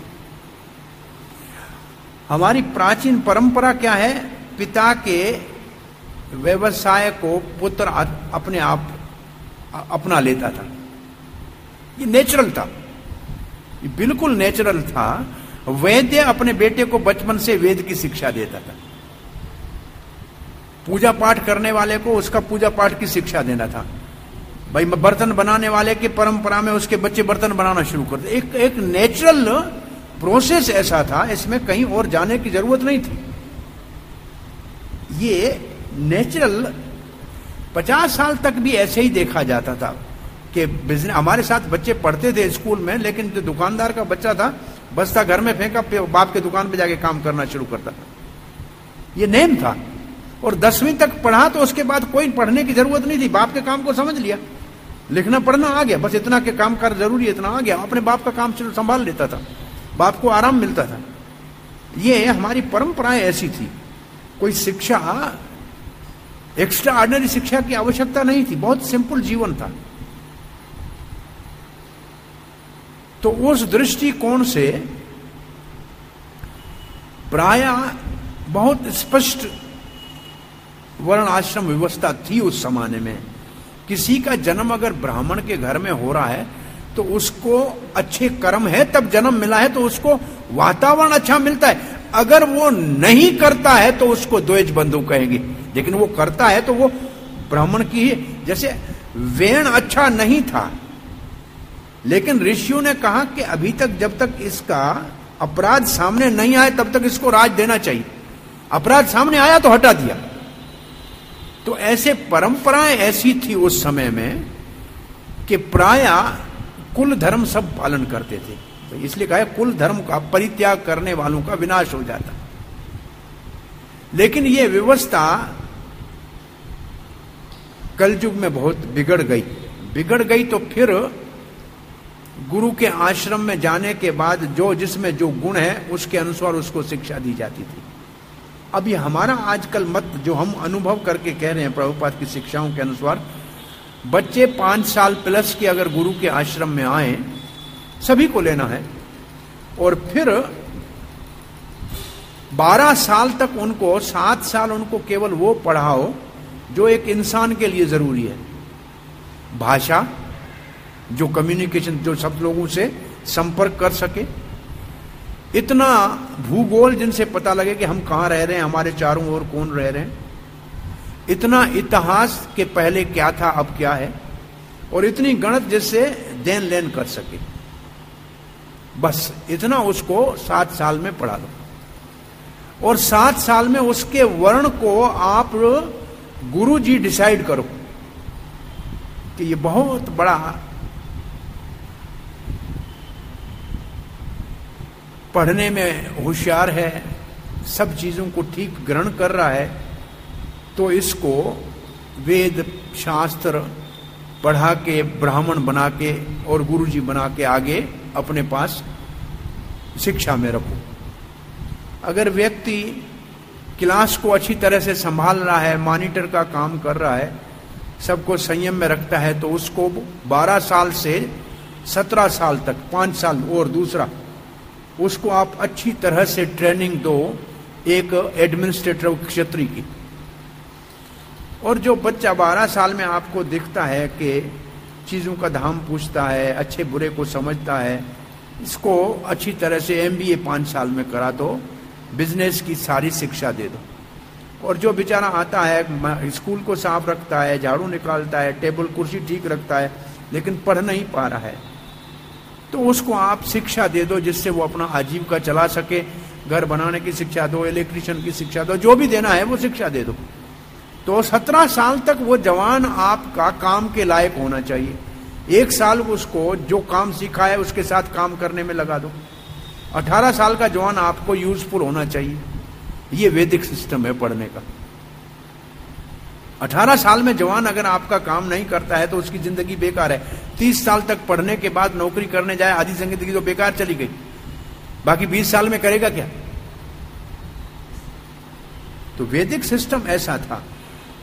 हमारी प्राचीन परंपरा क्या है, पिता के व्यवसाय को पुत्र अपने आप अपना लेता था। ये नेचुरल था, ये बिल्कुल नेचुरल था। वैद्य अपने बेटे को बचपन से वेद की शिक्षा देता था, पूजा पाठ करने वाले को उसका पूजा पाठ की शिक्षा देना था। भाई बर्तन बनाने वाले की परंपरा में उसके बच्चे बर्तन बनाना शुरू करते। एक नेचुरल प्रोसेस ऐसा था, इसमें कहीं और जाने की जरूरत नहीं थी। ये नेचुरल 50 साल तक भी ऐसे ही देखा जाता था कि बिजनेस। हमारे साथ बच्चे पढ़ते थे स्कूल में, लेकिन जो दुकानदार का बच्चा था बस्ता घर में फेंका, बाप के दुकान पे जाके काम करना शुरू करता था। ये नेम था। और 10वीं तक पढ़ा तो उसके बाद कोई पढ़ने की जरूरत नहीं थी, बाप के काम को समझ लिया, लिखना पढ़ना आ गया, बस इतना के काम कर जरूरी है, इतना आ गया, अपने बाप का काम संभाल लेता था, बाप को आराम मिलता था। ये हमारी परंपराएं ऐसी थी। कोई शिक्षा, एक्स्ट्रा ऑर्डिनरी शिक्षा की आवश्यकता नहीं थी, बहुत सिंपल जीवन था। तो उस दृष्टिकोण से प्रायः बहुत स्पष्ट वर्ण आश्रम व्यवस्था थी उस जमाने में। किसी का जन्म अगर ब्राह्मण के घर में हो रहा है तो उसको अच्छे कर्म है, तब जन्म मिला है तो उसको वातावरण अच्छा मिलता है। अगर वो नहीं करता है तो उसको द्वेष बंधु कहेंगे, लेकिन वो करता है तो वो ब्राह्मण की। जैसे वेण अच्छा नहीं था, लेकिन ऋषियों ने कहा कि अभी तक जब तक इसका अपराध सामने नहीं आए तब तक इसको राज देना चाहिए। अपराध सामने आया तो हटा दिया। तो ऐसे परंपराएं ऐसी थी उस समय में कि प्रायः कुल धर्म सब पालन करते थे। तो इसलिए कहा कुल धर्म का परित्याग करने वालों का विनाश हो जाता। लेकिन यह व्यवस्था कलयुग में बहुत बिगड़ गई। तो फिर गुरु के आश्रम में जाने के बाद जो जिसमें जो गुण है उसके अनुसार उसको शिक्षा दी जाती थी। अब ये हमारा आजकल मत जो हम अनुभव करके कह रहे हैं प्रभुपाद की शिक्षाओं के अनुसार, बच्चे 5 साल प्लस के अगर गुरु के आश्रम में आए, सभी को लेना है, और फिर 12 साल तक उनको, 7 साल उनको केवल वो पढ़ाओ जो एक इंसान के लिए जरूरी है। भाषा, जो कम्युनिकेशन, जो सब लोगों से संपर्क कर सके, इतना भूगोल जिनसे पता लगे कि हम कहां रह रहे हैं, हमारे चारों ओर कौन रह रहे हैं, इतना इतिहास के पहले क्या था अब क्या है, और इतनी गणित जिससे देन लेन कर सके। बस इतना उसको 7 साल में पढ़ा दो, और 7 साल में उसके वर्ण को आप गुरु जी डिसाइड करो कि ये बहुत बड़ा पढ़ने में होशियार है, सब चीजों को ठीक ग्रहण कर रहा है, तो इसको वेद शास्त्र पढ़ा के ब्राह्मण बना के और गुरुजी बना के आगे अपने पास शिक्षा में रखो। अगर व्यक्ति क्लास को अच्छी तरह से संभाल रहा है, मॉनिटर का काम कर रहा है, सबको संयम में रखता है, तो उसको 12 साल से 17 साल तक 5 साल, और दूसरा उसको आप अच्छी तरह से ट्रेनिंग दो एक एडमिनिस्ट्रेटिव क्षेत्र की। और जो बच्चा 12 साल में आपको दिखता है कि चीजों का धाम पूछता है, अच्छे बुरे को समझता है, इसको अच्छी तरह से MBA 5 साल में करा दो, बिजनेस की सारी शिक्षा दे दो। और जो बेचारा आता है, स्कूल को साफ रखता है, झाड़ू निकालता है, टेबल कुर्सी ठीक रखता है, लेकिन पढ़ नहीं पा रहा है, तो उसको आप शिक्षा दे दो जिससे वो अपना आजीविका चला सके। घर बनाने की शिक्षा दो, इलेक्ट्रिशियन की शिक्षा दो, जो भी देना है वो शिक्षा दे दो। तो 17 साल तक वो जवान आपका काम के लायक होना चाहिए। 1 साल उसको जो काम सीखा है उसके साथ काम करने में लगा दो। 18 साल का जवान आपको यूजफुल होना चाहिए। ये वैदिक सिस्टम है पढ़ने का। 18 साल में जवान अगर आपका काम नहीं करता है तो उसकी जिंदगी बेकार है। 30 साल तक पढ़ने के बाद नौकरी करने जाए, आधी जिंदगी तो बेकार चली गई, बाकी 20 साल में करेगा क्या? तो वैदिक सिस्टम ऐसा था।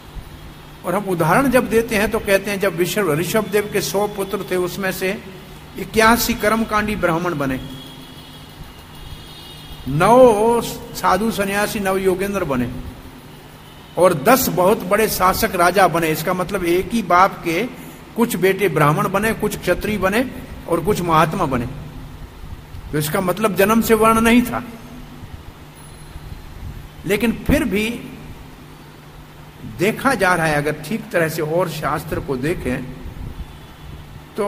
और हम उदाहरण जब देते हैं तो कहते हैं जब ऋषभ देव के 100 पुत्र थे, उसमें से 81 कर्मकांडी ब्राह्मण बने, 9 साधु सन्यासी नव योगेंद्र बने, और 10 बहुत बड़े शासक राजा बने। इसका मतलब एक ही बाप के कुछ बेटे ब्राह्मण बने, कुछ क्षत्रिय बने और कुछ महात्मा बने। तो इसका मतलब जन्म से वर्ण नहीं था। लेकिन फिर भी देखा जा रहा है, अगर ठीक तरह से और शास्त्र को देखें तो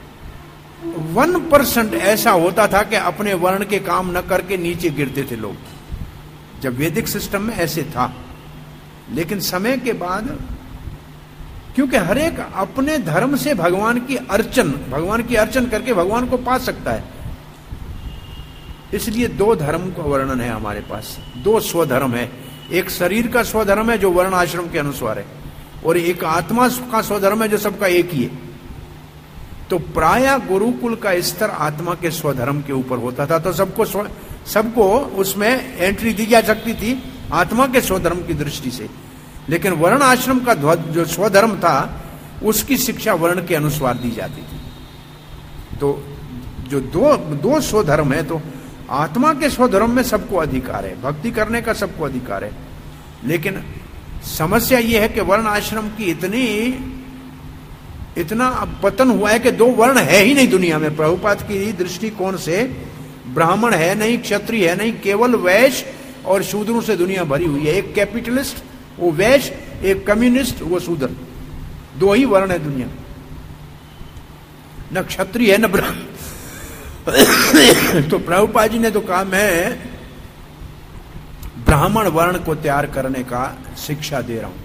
1% ऐसा होता था कि अपने वर्ण के काम न करके नीचे गिरते थे लोग, जब वैदिक सिस्टम में ऐसे था। लेकिन समय के बाद, क्योंकि हर एक अपने धर्म से भगवान की अर्चन करके भगवान को पा सकता है, इसलिए 2 धर्म का वर्णन है हमारे पास। 2 स्वधर्म है, एक शरीर का स्वधर्म है जो वर्ण आश्रम के अनुसार है, और एक आत्मा का स्वधर्म है जो सबका एक ही है। तो प्राय गुरुकुल का स्तर आत्मा के स्वधर्म के ऊपर होता था, तो सबको उसमें एंट्री दी जा सकती थी आत्मा के स्वधर्म की दृष्टि से। लेकिन वर्ण आश्रम का जो स्वधर्म था उसकी शिक्षा वर्ण के अनुसार दी जाती थी। तो जो दो स्वधर्म है, तो आत्मा के स्वधर्म में सबको अधिकार है, भक्ति करने का सबको अधिकार है। लेकिन समस्या यह है कि वर्ण आश्रम की इतना पतन हुआ है कि 2 वर्ण है ही नहीं दुनिया में। प्रभुपाद की दृष्टिकोण से ब्राह्मण है नहीं, क्षत्रिय है नहीं, केवल वैश्य और शूद्रों से दुनिया भरी हुई है। एक कैपिटलिस्ट वो वैश्य, एक कम्युनिस्ट वो शूद्र, 2 ही वर्ण है दुनिया, न क्षत्रिय है न ब्राह्मण। तो प्रभुपाद जी ने तो कहा मैं ब्राह्मण वर्ण को तैयार करने का शिक्षा दे रहा हूं।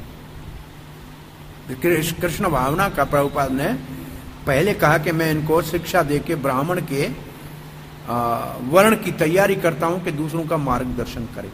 कृष्ण भावना का प्रभुपाद ने पहले कहा कि मैं इनको शिक्षा देके ब्राह्मण के वर्ण की तैयारी करता हूं कि दूसरों का मार्गदर्शन करें।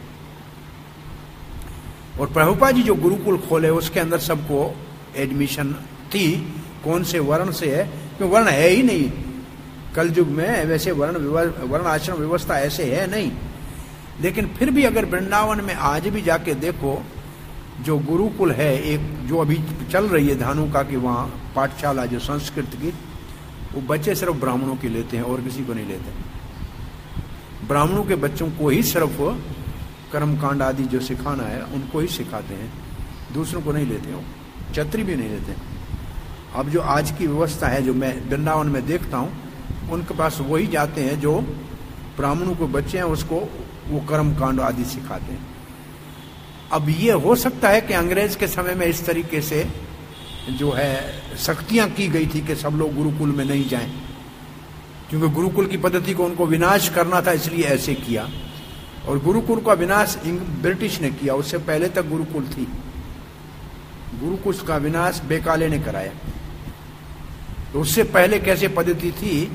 और प्रभुपाद जी जो गुरुकुल खोले उसके अंदर सबको एडमिशन थी, कौन से वर्ण से है, क्योंकि वर्ण है ही नहीं कल युग में, वैसे वर्ण आश्रम व्यवस्था ऐसे है नहीं। लेकिन फिर भी अगर वृंदावन में आज भी जाके देखो, जो गुरुकुल है एक जो अभी चल रही है धानुका की, वहां पाठशाला जो संस्कृत की, वो बच्चे सिर्फ ब्राह्मणों के लेते हैं और किसी को नहीं लेते। ब्राह्मणों के बच्चों को ही सिर्फ कर्मकांड आदि जो सिखाना है उनको ही सिखाते हैं, दूसरों को नहीं लेते हो, क्षत्रिय भी नहीं लेते। अब जो आज की व्यवस्था है जो मैं वृंदावन में देखता हूं, उनके पास वही जाते हैं जो ब्राह्मणों के बच्चे हैं, उसको वो कर्मकांड आदि सिखाते हैं। अब ये हो सकता है कि अंग्रेज के समय में इस तरीके से जो है सख्तियां की गई थी कि सब लोग गुरुकुल में नहीं जाएं, क्योंकि गुरुकुल की पद्धति को उनको विनाश करना था, इसलिए ऐसे किया। और गुरुकुल का विनाश ब्रिटिश ने किया, उससे पहले तक गुरुकुल थी। गुरुकुल का विनाश बेकाले ने कराया। तो उससे पहले कैसे पद्धति थी,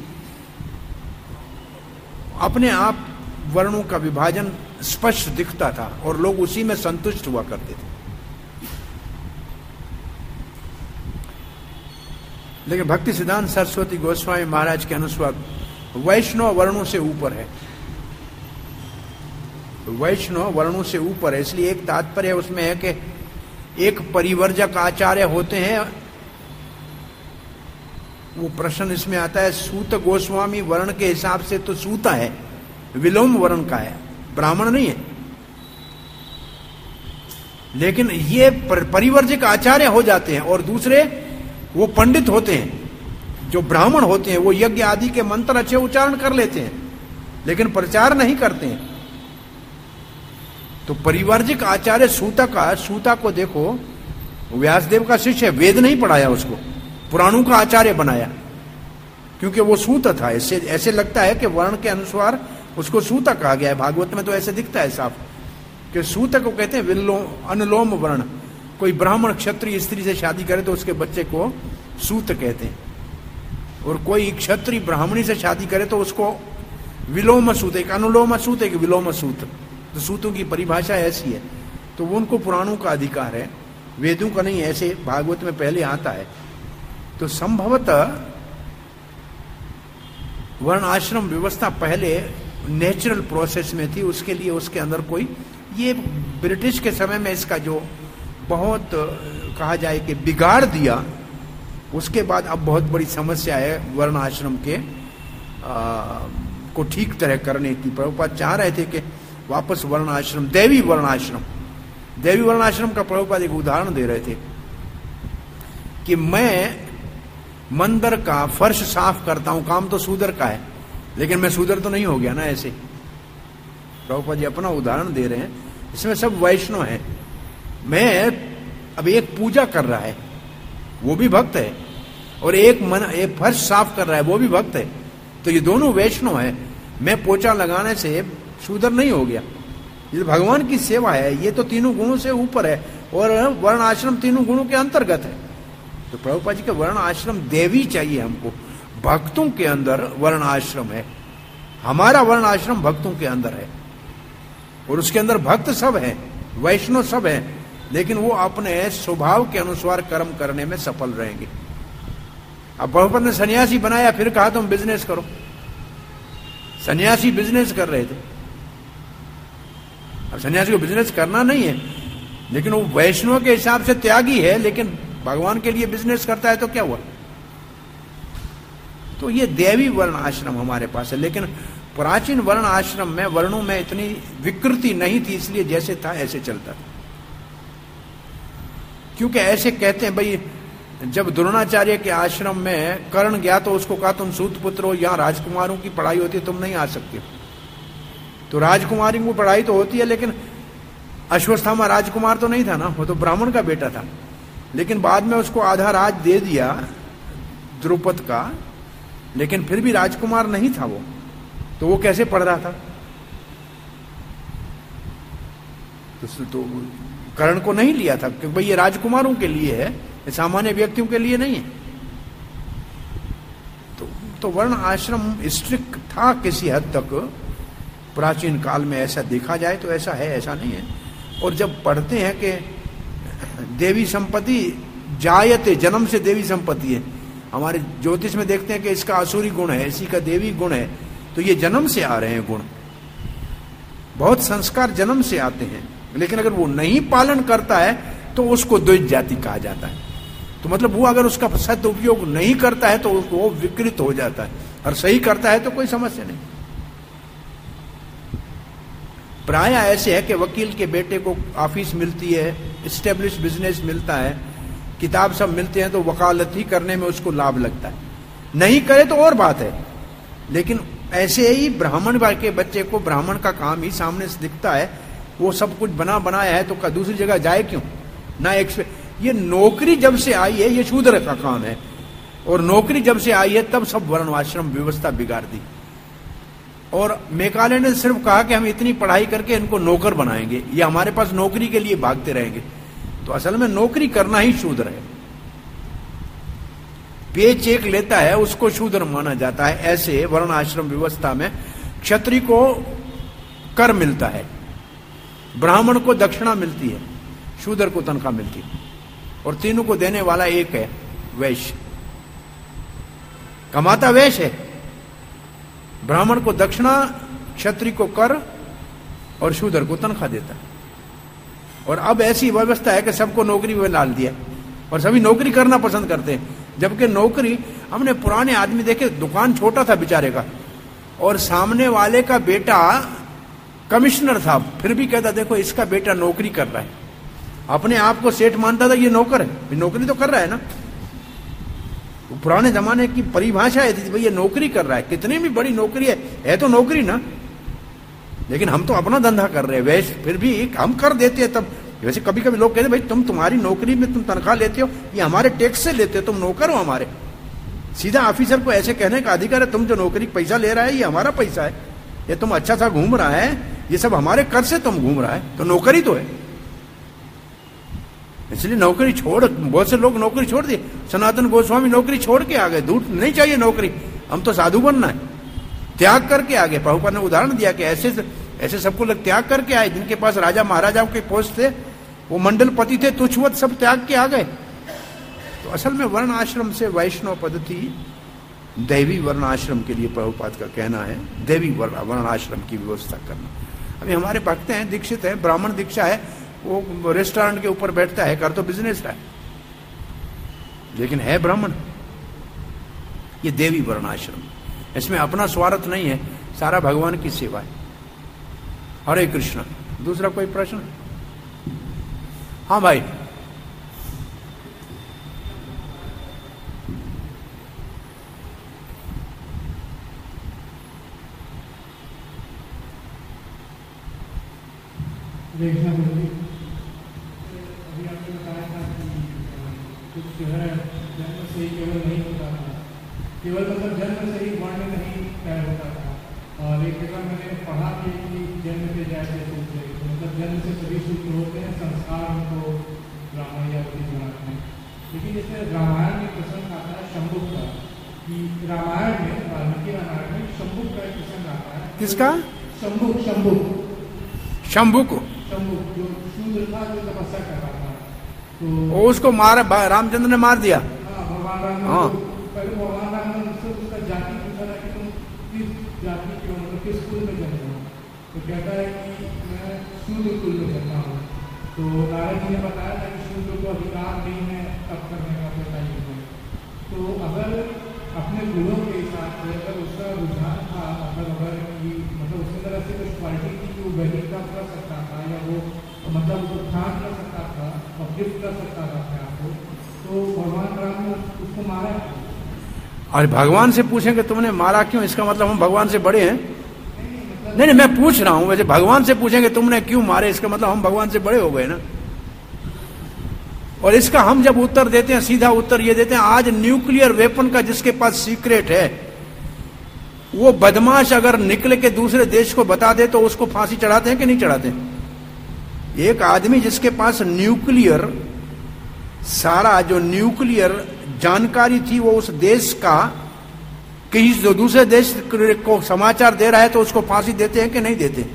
अपने आप वर्णों का विभाजन स्पष्ट दिखता था और लोग उसी में संतुष्ट हुआ करते थे। लेकिन भक्ति सिद्धांत सरस्वती गोस्वामी महाराज के अनुसार वैष्णव वर्णों से ऊपर है, वैष्णव वर्णों से ऊपर है। इसलिए एक तात्पर्य उसमें है कि एक परिवर्जक आचार्य होते हैं। वो प्रश्न इसमें आता है, सूत गोस्वामी वर्ण के हिसाब से तो सूता है, विलोम वर्ण का है, ब्राह्मण नहीं है। लेकिन ये परिवर्जक आचार्य हो जाते हैं, और दूसरे वो पंडित होते हैं। जो ब्राह्मण होते हैं वो यज्ञ आदि के मंत्र अच्छे उच्चारण कर लेते हैं, लेकिन प्रचार नहीं करते हैं। तो परिवर्जक आचार्य सूता को देखो, व्यासदेव का शिष्य, वेद नहीं पढ़ाया उसको, पुराणों का आचार्य बनाया, क्योंकि वो सूत था। ऐसे लगता है कि वर्ण के अनुसार उसको सूता कहा गया है। भागवत में तो ऐसे दिखता है साफ कि सूत को कहते हैं अनुलोम वर्ण। कोई ब्राह्मण क्षत्रिय स्त्री से शादी करे तो उसके बच्चे को सूत कहते हैं, और कोई क्षत्रिय ब्राह्मणी से शादी करे तो उसको विलोम सूत, एक अनुलोम सूत, एक विलोम सूत। तो सूतों की परिभाषा ऐसी है। तो वो उनको पुराणों का अधिकार है, वेदों का नहीं, ऐसे भागवत में पहले आता है। तो संभवतः वर्ण आश्रम व्यवस्था पहले नेचुरल प्रोसेस में थी, उसके लिए उसके अंदर कोई, ये ब्रिटिश के समय में इसका जो बहुत कहा जाए कि बिगाड़ दिया, उसके बाद अब बहुत बड़ी समस्या है वर्ण आश्रम के को ठीक तरह करने की प्रभुपाद चाह रहे थे कि वापस वर्णाश्रम, दैवी वर्णाश्रम का प्रभुपाद एक उदाहरण दे रहे थे कि मैं मंदिर का फर्श साफ करता हूं, काम तो शूद्र का है, लेकिन मैं शूद्र तो नहीं हो गया ना। ऐसे प्रभुपाद जी अपना उदाहरण दे रहे हैं, इसमें सब वैष्णव है। मैं अब एक पूजा कर रहा है वो भी भक्त है, और एक फर्श साफ कर रहा है वो भी भक्त है, तो ये दोनों वैष्णव है। मैं पोछा लगाने से शूद्र नहीं हो गया। ये भगवान की सेवा है, ये तो तीनों गुणों से ऊपर है, और वर्ण आश्रम तीनों गुणों के अंतर्गत है। तो प्रभुपाद जी के वर्ण आश्रम देवी चाहिए हमको। भक्तों के अंदर वर्ण आश्रम है, हमारा वर्ण आश्रम भक्तों के अंदर है, और उसके अंदर भक्त सब है, वैष्णव सब है, लेकिन वो अपने स्वभाव के अनुसार कर्म करने में सफल रहेंगे। अब प्रभुपाद ने सन्यासी बनाया, फिर कहा तुम बिजनेस करो। सन्यासी बिजनेस कर रहे थे। अब सन्यासी को बिजनेस करना नहीं है, लेकिन वो वैष्णव के हिसाब से त्यागी है, लेकिन भगवान के लिए बिजनेस करता है तो क्या हुआ। तो ये देवी वर्ण आश्रम हमारे पास है, लेकिन प्राचीन वर्ण आश्रम में वर्णों में इतनी विकृति नहीं थी, इसलिए जैसे था ऐसे चलता था। क्योंकि ऐसे कहते हैं भाई, जब द्रोणाचार्य के आश्रम में कर्ण गया तो उसको कहा तुम सूत पुत्र हो, यहां राजकुमारों की पढ़ाई होती है, तुम नहीं आ सकते। तो राजकुमारी की पढ़ाई तो होती है, लेकिन अश्वत्थामा राजकुमार तो नहीं था ना, वो तो ब्राह्मण का बेटा था। लेकिन बाद में उसको आधा राज दे दिया द्रुपद का, लेकिन फिर भी राजकुमार नहीं था वो, तो वो कैसे पढ़ रहा था। तो कर्ण को नहीं लिया था क्योंकि भाई ये राजकुमारों के लिए है, सामान्य व्यक्तियों के लिए नहीं है। तो वर्ण आश्रम स्ट्रिक्ट था किसी हद तक, प्राचीन काल में ऐसा देखा जाए तो ऐसा है, ऐसा नहीं है। और जब पढ़ते हैं कि देवी संपत्ति जायते, जन्म से देवी संपत्ति है, हमारे ज्योतिष में देखते हैं कि इसका असुरी गुण है, इसी का देवी गुण है, तो ये जन्म से आ रहे हैं गुण। बहुत संस्कार जन्म से आते हैं, लेकिन अगर वो नहीं पालन करता है तो उसको द्वैत जाति कहा जाता है। तो मतलब वो अगर उसका सदुपयोग नहीं करता है तो वो विकृत हो जाता है, और सही करता है तो कोई समस्या नहीं। प्राय ऐसे है कि वकील के बेटे को ऑफिस मिलती है, एस्टेब्लिश बिजनेस मिलता है, किताब सब मिलते हैं, तो वकालत ही करने में उसको लाभ लगता है। नहीं करे तो और बात है, लेकिन ऐसे ही ब्राह्मण के बच्चे को ब्राह्मण का काम ही सामने से दिखता है, वो सब कुछ बनाया है, तो दूसरी जगह जाए क्यों ना। ये नौकरी जब से आई है ये शूद्र का काम है, और नौकरी जब से आई है तब सब वर्णाश्रम व्यवस्था बिगाड़ दी। और मेकाले ने सिर्फ कहा कि हम इतनी पढ़ाई करके इनको नौकर बनाएंगे, ये हमारे पास नौकरी के लिए भागते रहेंगे। तो असल में नौकरी करना ही शूद्र है। पे चेक लेता है उसको शूद्र माना जाता है। ऐसे वर्ण आश्रम व्यवस्था में क्षत्रिय को कर मिलता है, ब्राह्मण को दक्षिणा मिलती है, शूद्र को तनख्वाह मिलती है, और तीनों को देने वाला एक है, वैश्य। कमाता वैश्य है, ब्राह्मण को दक्षिणा, क्षत्रिय को कर, और शूद्र को तनख्वाह देता है। और अब ऐसी व्यवस्था है कि सबको नौकरी में डाल दिया, और सभी नौकरी करना पसंद करते हैं। जबकि नौकरी, हमने पुराने आदमी देखे, दुकान छोटा था बेचारे का, और सामने वाले का बेटा कमिश्नर था, फिर भी कहता देखो इसका बेटा नौकरी कर रहा है। अपने आप को सेठ मानता था, ये नौकर है, नौकरी तो कर रहा है ना। तो पुराने जमाने की परिभाषा है थी भाई ये नौकरी कर रहा है, कितनी भी बड़ी नौकरी है तो नौकरी ना, लेकिन हम तो अपना धंधा कर रहे हैं। वैसे फिर भी हम कर देते हैं तब। वैसे कभी कभी लोग कहते भाई तुम्हारी नौकरी में तुम तनख्वाह लेते हो, ये हमारे टैक्स से लेते हो, तुम नौकर हो हमारे। सीधा ऑफिसर को ऐसे कहने का अधिकार है, तुम जो नौकरी पैसा ले रहा है ये हमारा पैसा है, ये तुम अच्छा सा घूम रहा है, ये सब हमारे कर से तुम घूम रहा है, तो नौकरी तो है। इसलिए नौकरी छोड़, बहुत से लोग नौकरी छोड़ दिए। सनातन गोस्वामी नौकरी छोड़ के आ गए, दूर नहीं चाहिए नौकरी, हम तो साधु बनना है, त्याग करके आ गए। प्रभुपाद ने उदाहरण दिया कि ऐसे सबको लोग त्याग करके आए, जिनके पास राजा महाराजाओं के पोस्ट थे, वो मंडलपति थे, तुच्छवत सब त्याग के आ गए। तो असल में वर्ण आश्रम से वैष्णव पद्धति दैवी वर्ण आश्रम के लिए प्रभुपाद का कहना है, दैवी वर्ण आश्रम की व्यवस्था करना। अभी हमारे भक्त हैं, दीक्षित है, ब्राह्मण दीक्षा है, वो रेस्टोरेंट के ऊपर बैठता है, कर तो बिजनेस है, लेकिन है ब्राह्मण। ये देवी वर्ण आश्रम। इसमें अपना स्वार्थ नहीं है, सारा भगवान की सेवा है। हरे कृष्ण। दूसरा कोई प्रश्न? हाँ भाई। देखना होगी। अभी आपने बताया था कि कुछ जो है जन्म से ही केवल नहीं होता था, केवल मतलब जन्म से ही वर्ण नहीं तय होता था। और एक जगह मैंने पढ़ा कि जन्म के जैसे सूत्र, मतलब जन्म से सभी सूत्र होते हैं, संस्कार उनको ब्राह्मण या बुद्धि बनाते हैं। लेकिन जैसे रामायण में प्रसंग आता है शंभुक का, कि रामायण में वाल्मीकि रामायण में शंभुक का एक प्रसंग आता है। किसका? शंभुक। शंभुक को जो शूद्र था, जो तपस्या कर रहा था, तो उसको मारा, रामचंद्र ने मार दिया। भगवान राम ने पहले भगवान राम ने उससे उसका जाति पूछा था कि तुम किस जाति के हो, मतलब किस कुल में जन्मे हो। तो कहता है कि मैं शूद्र कुल में जन्मा हूँ। तो नारद जी ने बताया था कि शूद्र को अधिकार नहीं है तप करने का, बताइए। तो अगर अपने गुणों के हिसाब से अगर उसका रुझान था, मतलब उसके तरह से कुछ क्वालिटी थी कि वो वही तप कर सकता था, या वो मतलब उत्थान कर सकता था, अपलिफ्ट कर सकता था अपने आप को, तो भगवान राम ने उसको मारा। और भगवान से पूछेंगे तुमने मारा क्यों, इसका मतलब हम भगवान से बड़े हैं? नहीं, मैं पूछ रहा हूं, वैसे भगवान से पूछेंगे तुमने क्यों मारे, इसका मतलब हम भगवान से बड़े हो गए ना। और इसका हम जब उत्तर देते हैं, सीधा उत्तर ये देते हैं, आज न्यूक्लियर वेपन का जिसके पास सीक्रेट है, वो बदमाश अगर निकल के दूसरे देश को बता दे तो उसको फांसी चढ़ाते हैं कि नहीं चढ़ाते? एक आदमी जिसके पास न्यूक्लियर, सारा जो न्यूक्लियर जानकारी थी वो उस देश का, किसी जो दूसरे देश को समाचार दे रहा है, तो उसको फांसी देते हैं कि नहीं देते?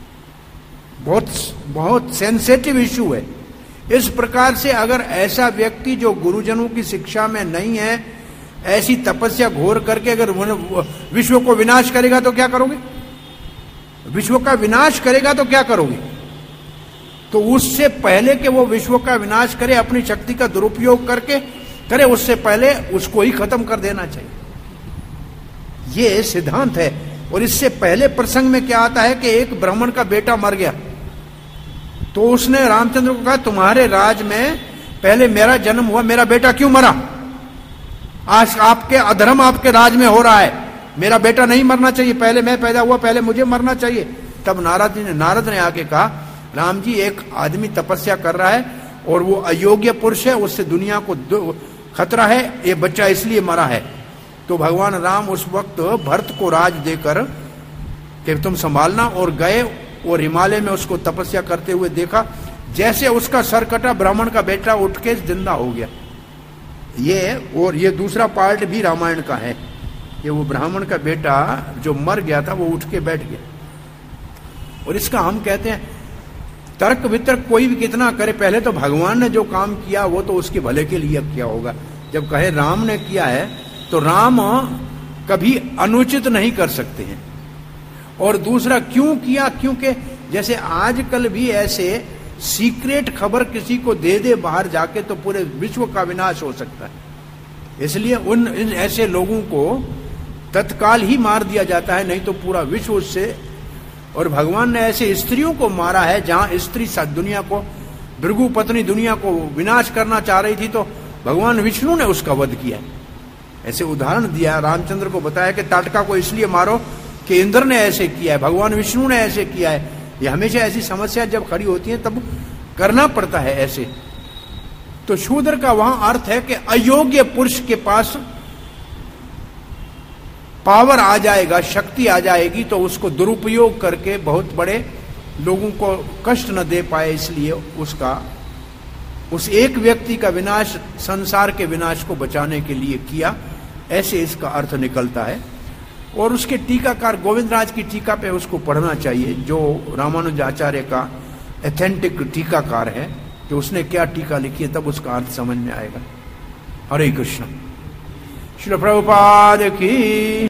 बहुत सेंसिटिव इश्यू है। इस प्रकार से अगर ऐसा व्यक्ति जो गुरुजनों की शिक्षा में नहीं है, ऐसी तपस्या घोर करके अगर विश्व को विनाश करेगा तो क्या करोगे? विश्व का विनाश करेगा तो क्या करोगे? तो उससे पहले कि वो विश्व का विनाश करे, अपनी शक्ति का दुरुपयोग करके करे, उससे पहले उसको ही खत्म कर देना चाहिए। ये सिद्धांत है। और इससे पहले प्रसंग में क्या आता है कि एक ब्राह्मण का बेटा मर गया, तो उसने रामचंद्र को कहा तुम्हारे राज में पहले मेरा जन्म हुआ, मेरा बेटा क्यों मरा? आज आपके अधर्म आपके राज में हो रहा है, मेरा बेटा नहीं मरना चाहिए, पहले मैं पैदा हुआ, पहले मुझे मरना चाहिए। तब नारद ने आके कहा राम जी, एक आदमी तपस्या कर रहा है और वो अयोग्य पुरुष है, उससे दुनिया को खतरा है, ये बच्चा इसलिए मरा है। तो भगवान राम उस वक्त भरत को राज देकर कि तुम संभालना, और गए और हिमालय में उसको तपस्या करते हुए देखा। जैसे उसका सर कटा, ब्राह्मण का बेटा उठ के जिंदा हो गया। ये दूसरा पार्ट भी रामायण का है, ये वो ब्राह्मण का बेटा जो मर गया था वो उठ के बैठ गया। और इसका हम कहते हैं तर्क वितर्क कोई भी कितना करे, पहले तो भगवान ने जो काम किया वो तो उसके भले के लिए किया होगा। जब कहे राम ने किया है तो राम कभी अनुचित नहीं कर सकते हैं। और दूसरा क्यों किया, क्योंकि जैसे आजकल भी ऐसे सीक्रेट खबर किसी को दे दे बाहर जाके तो पूरे विश्व का विनाश हो सकता है। इसलिए इन ऐसे लोगों को तत्काल ही मार दिया जाता है, नहीं तो पूरा विश्व उससे। और भगवान ने ऐसे स्त्रियों को मारा है, जहां स्त्री दुनिया को, भृगु पत्नी दुनिया को विनाश करना चाह रही थी, तो भगवान विष्णु ने उसका वध किया। ऐसे उदाहरण दिया, रामचंद्र को बताया कि ताटका को इसलिए मारो कि इंद्र ने ऐसे किया है, भगवान विष्णु ने ऐसे किया है। ये हमेशा ऐसी समस्या जब खड़ी होती है तब करना पड़ता है ऐसे। तो शूद्र का वहां अर्थ है कि अयोग्य पुरुष के पास पावर आ जाएगा, शक्ति आ जाएगी, तो उसको दुरुपयोग करके बहुत बड़े लोगों को कष्ट न दे पाए, इसलिए उस एक व्यक्ति का विनाश संसार के विनाश को बचाने के लिए किया। ऐसे इसका अर्थ निकलता है। और उसके टीकाकार गोविंद राज की टीका पे उसको पढ़ना चाहिए, जो रामानुजाचार्य का एथेंटिक टीकाकार है, कि उसने क्या टीका लिखी है, तब उसका अर्थ समझ में आएगा। हरे कृष्ण। श्रील प्रभुपाद की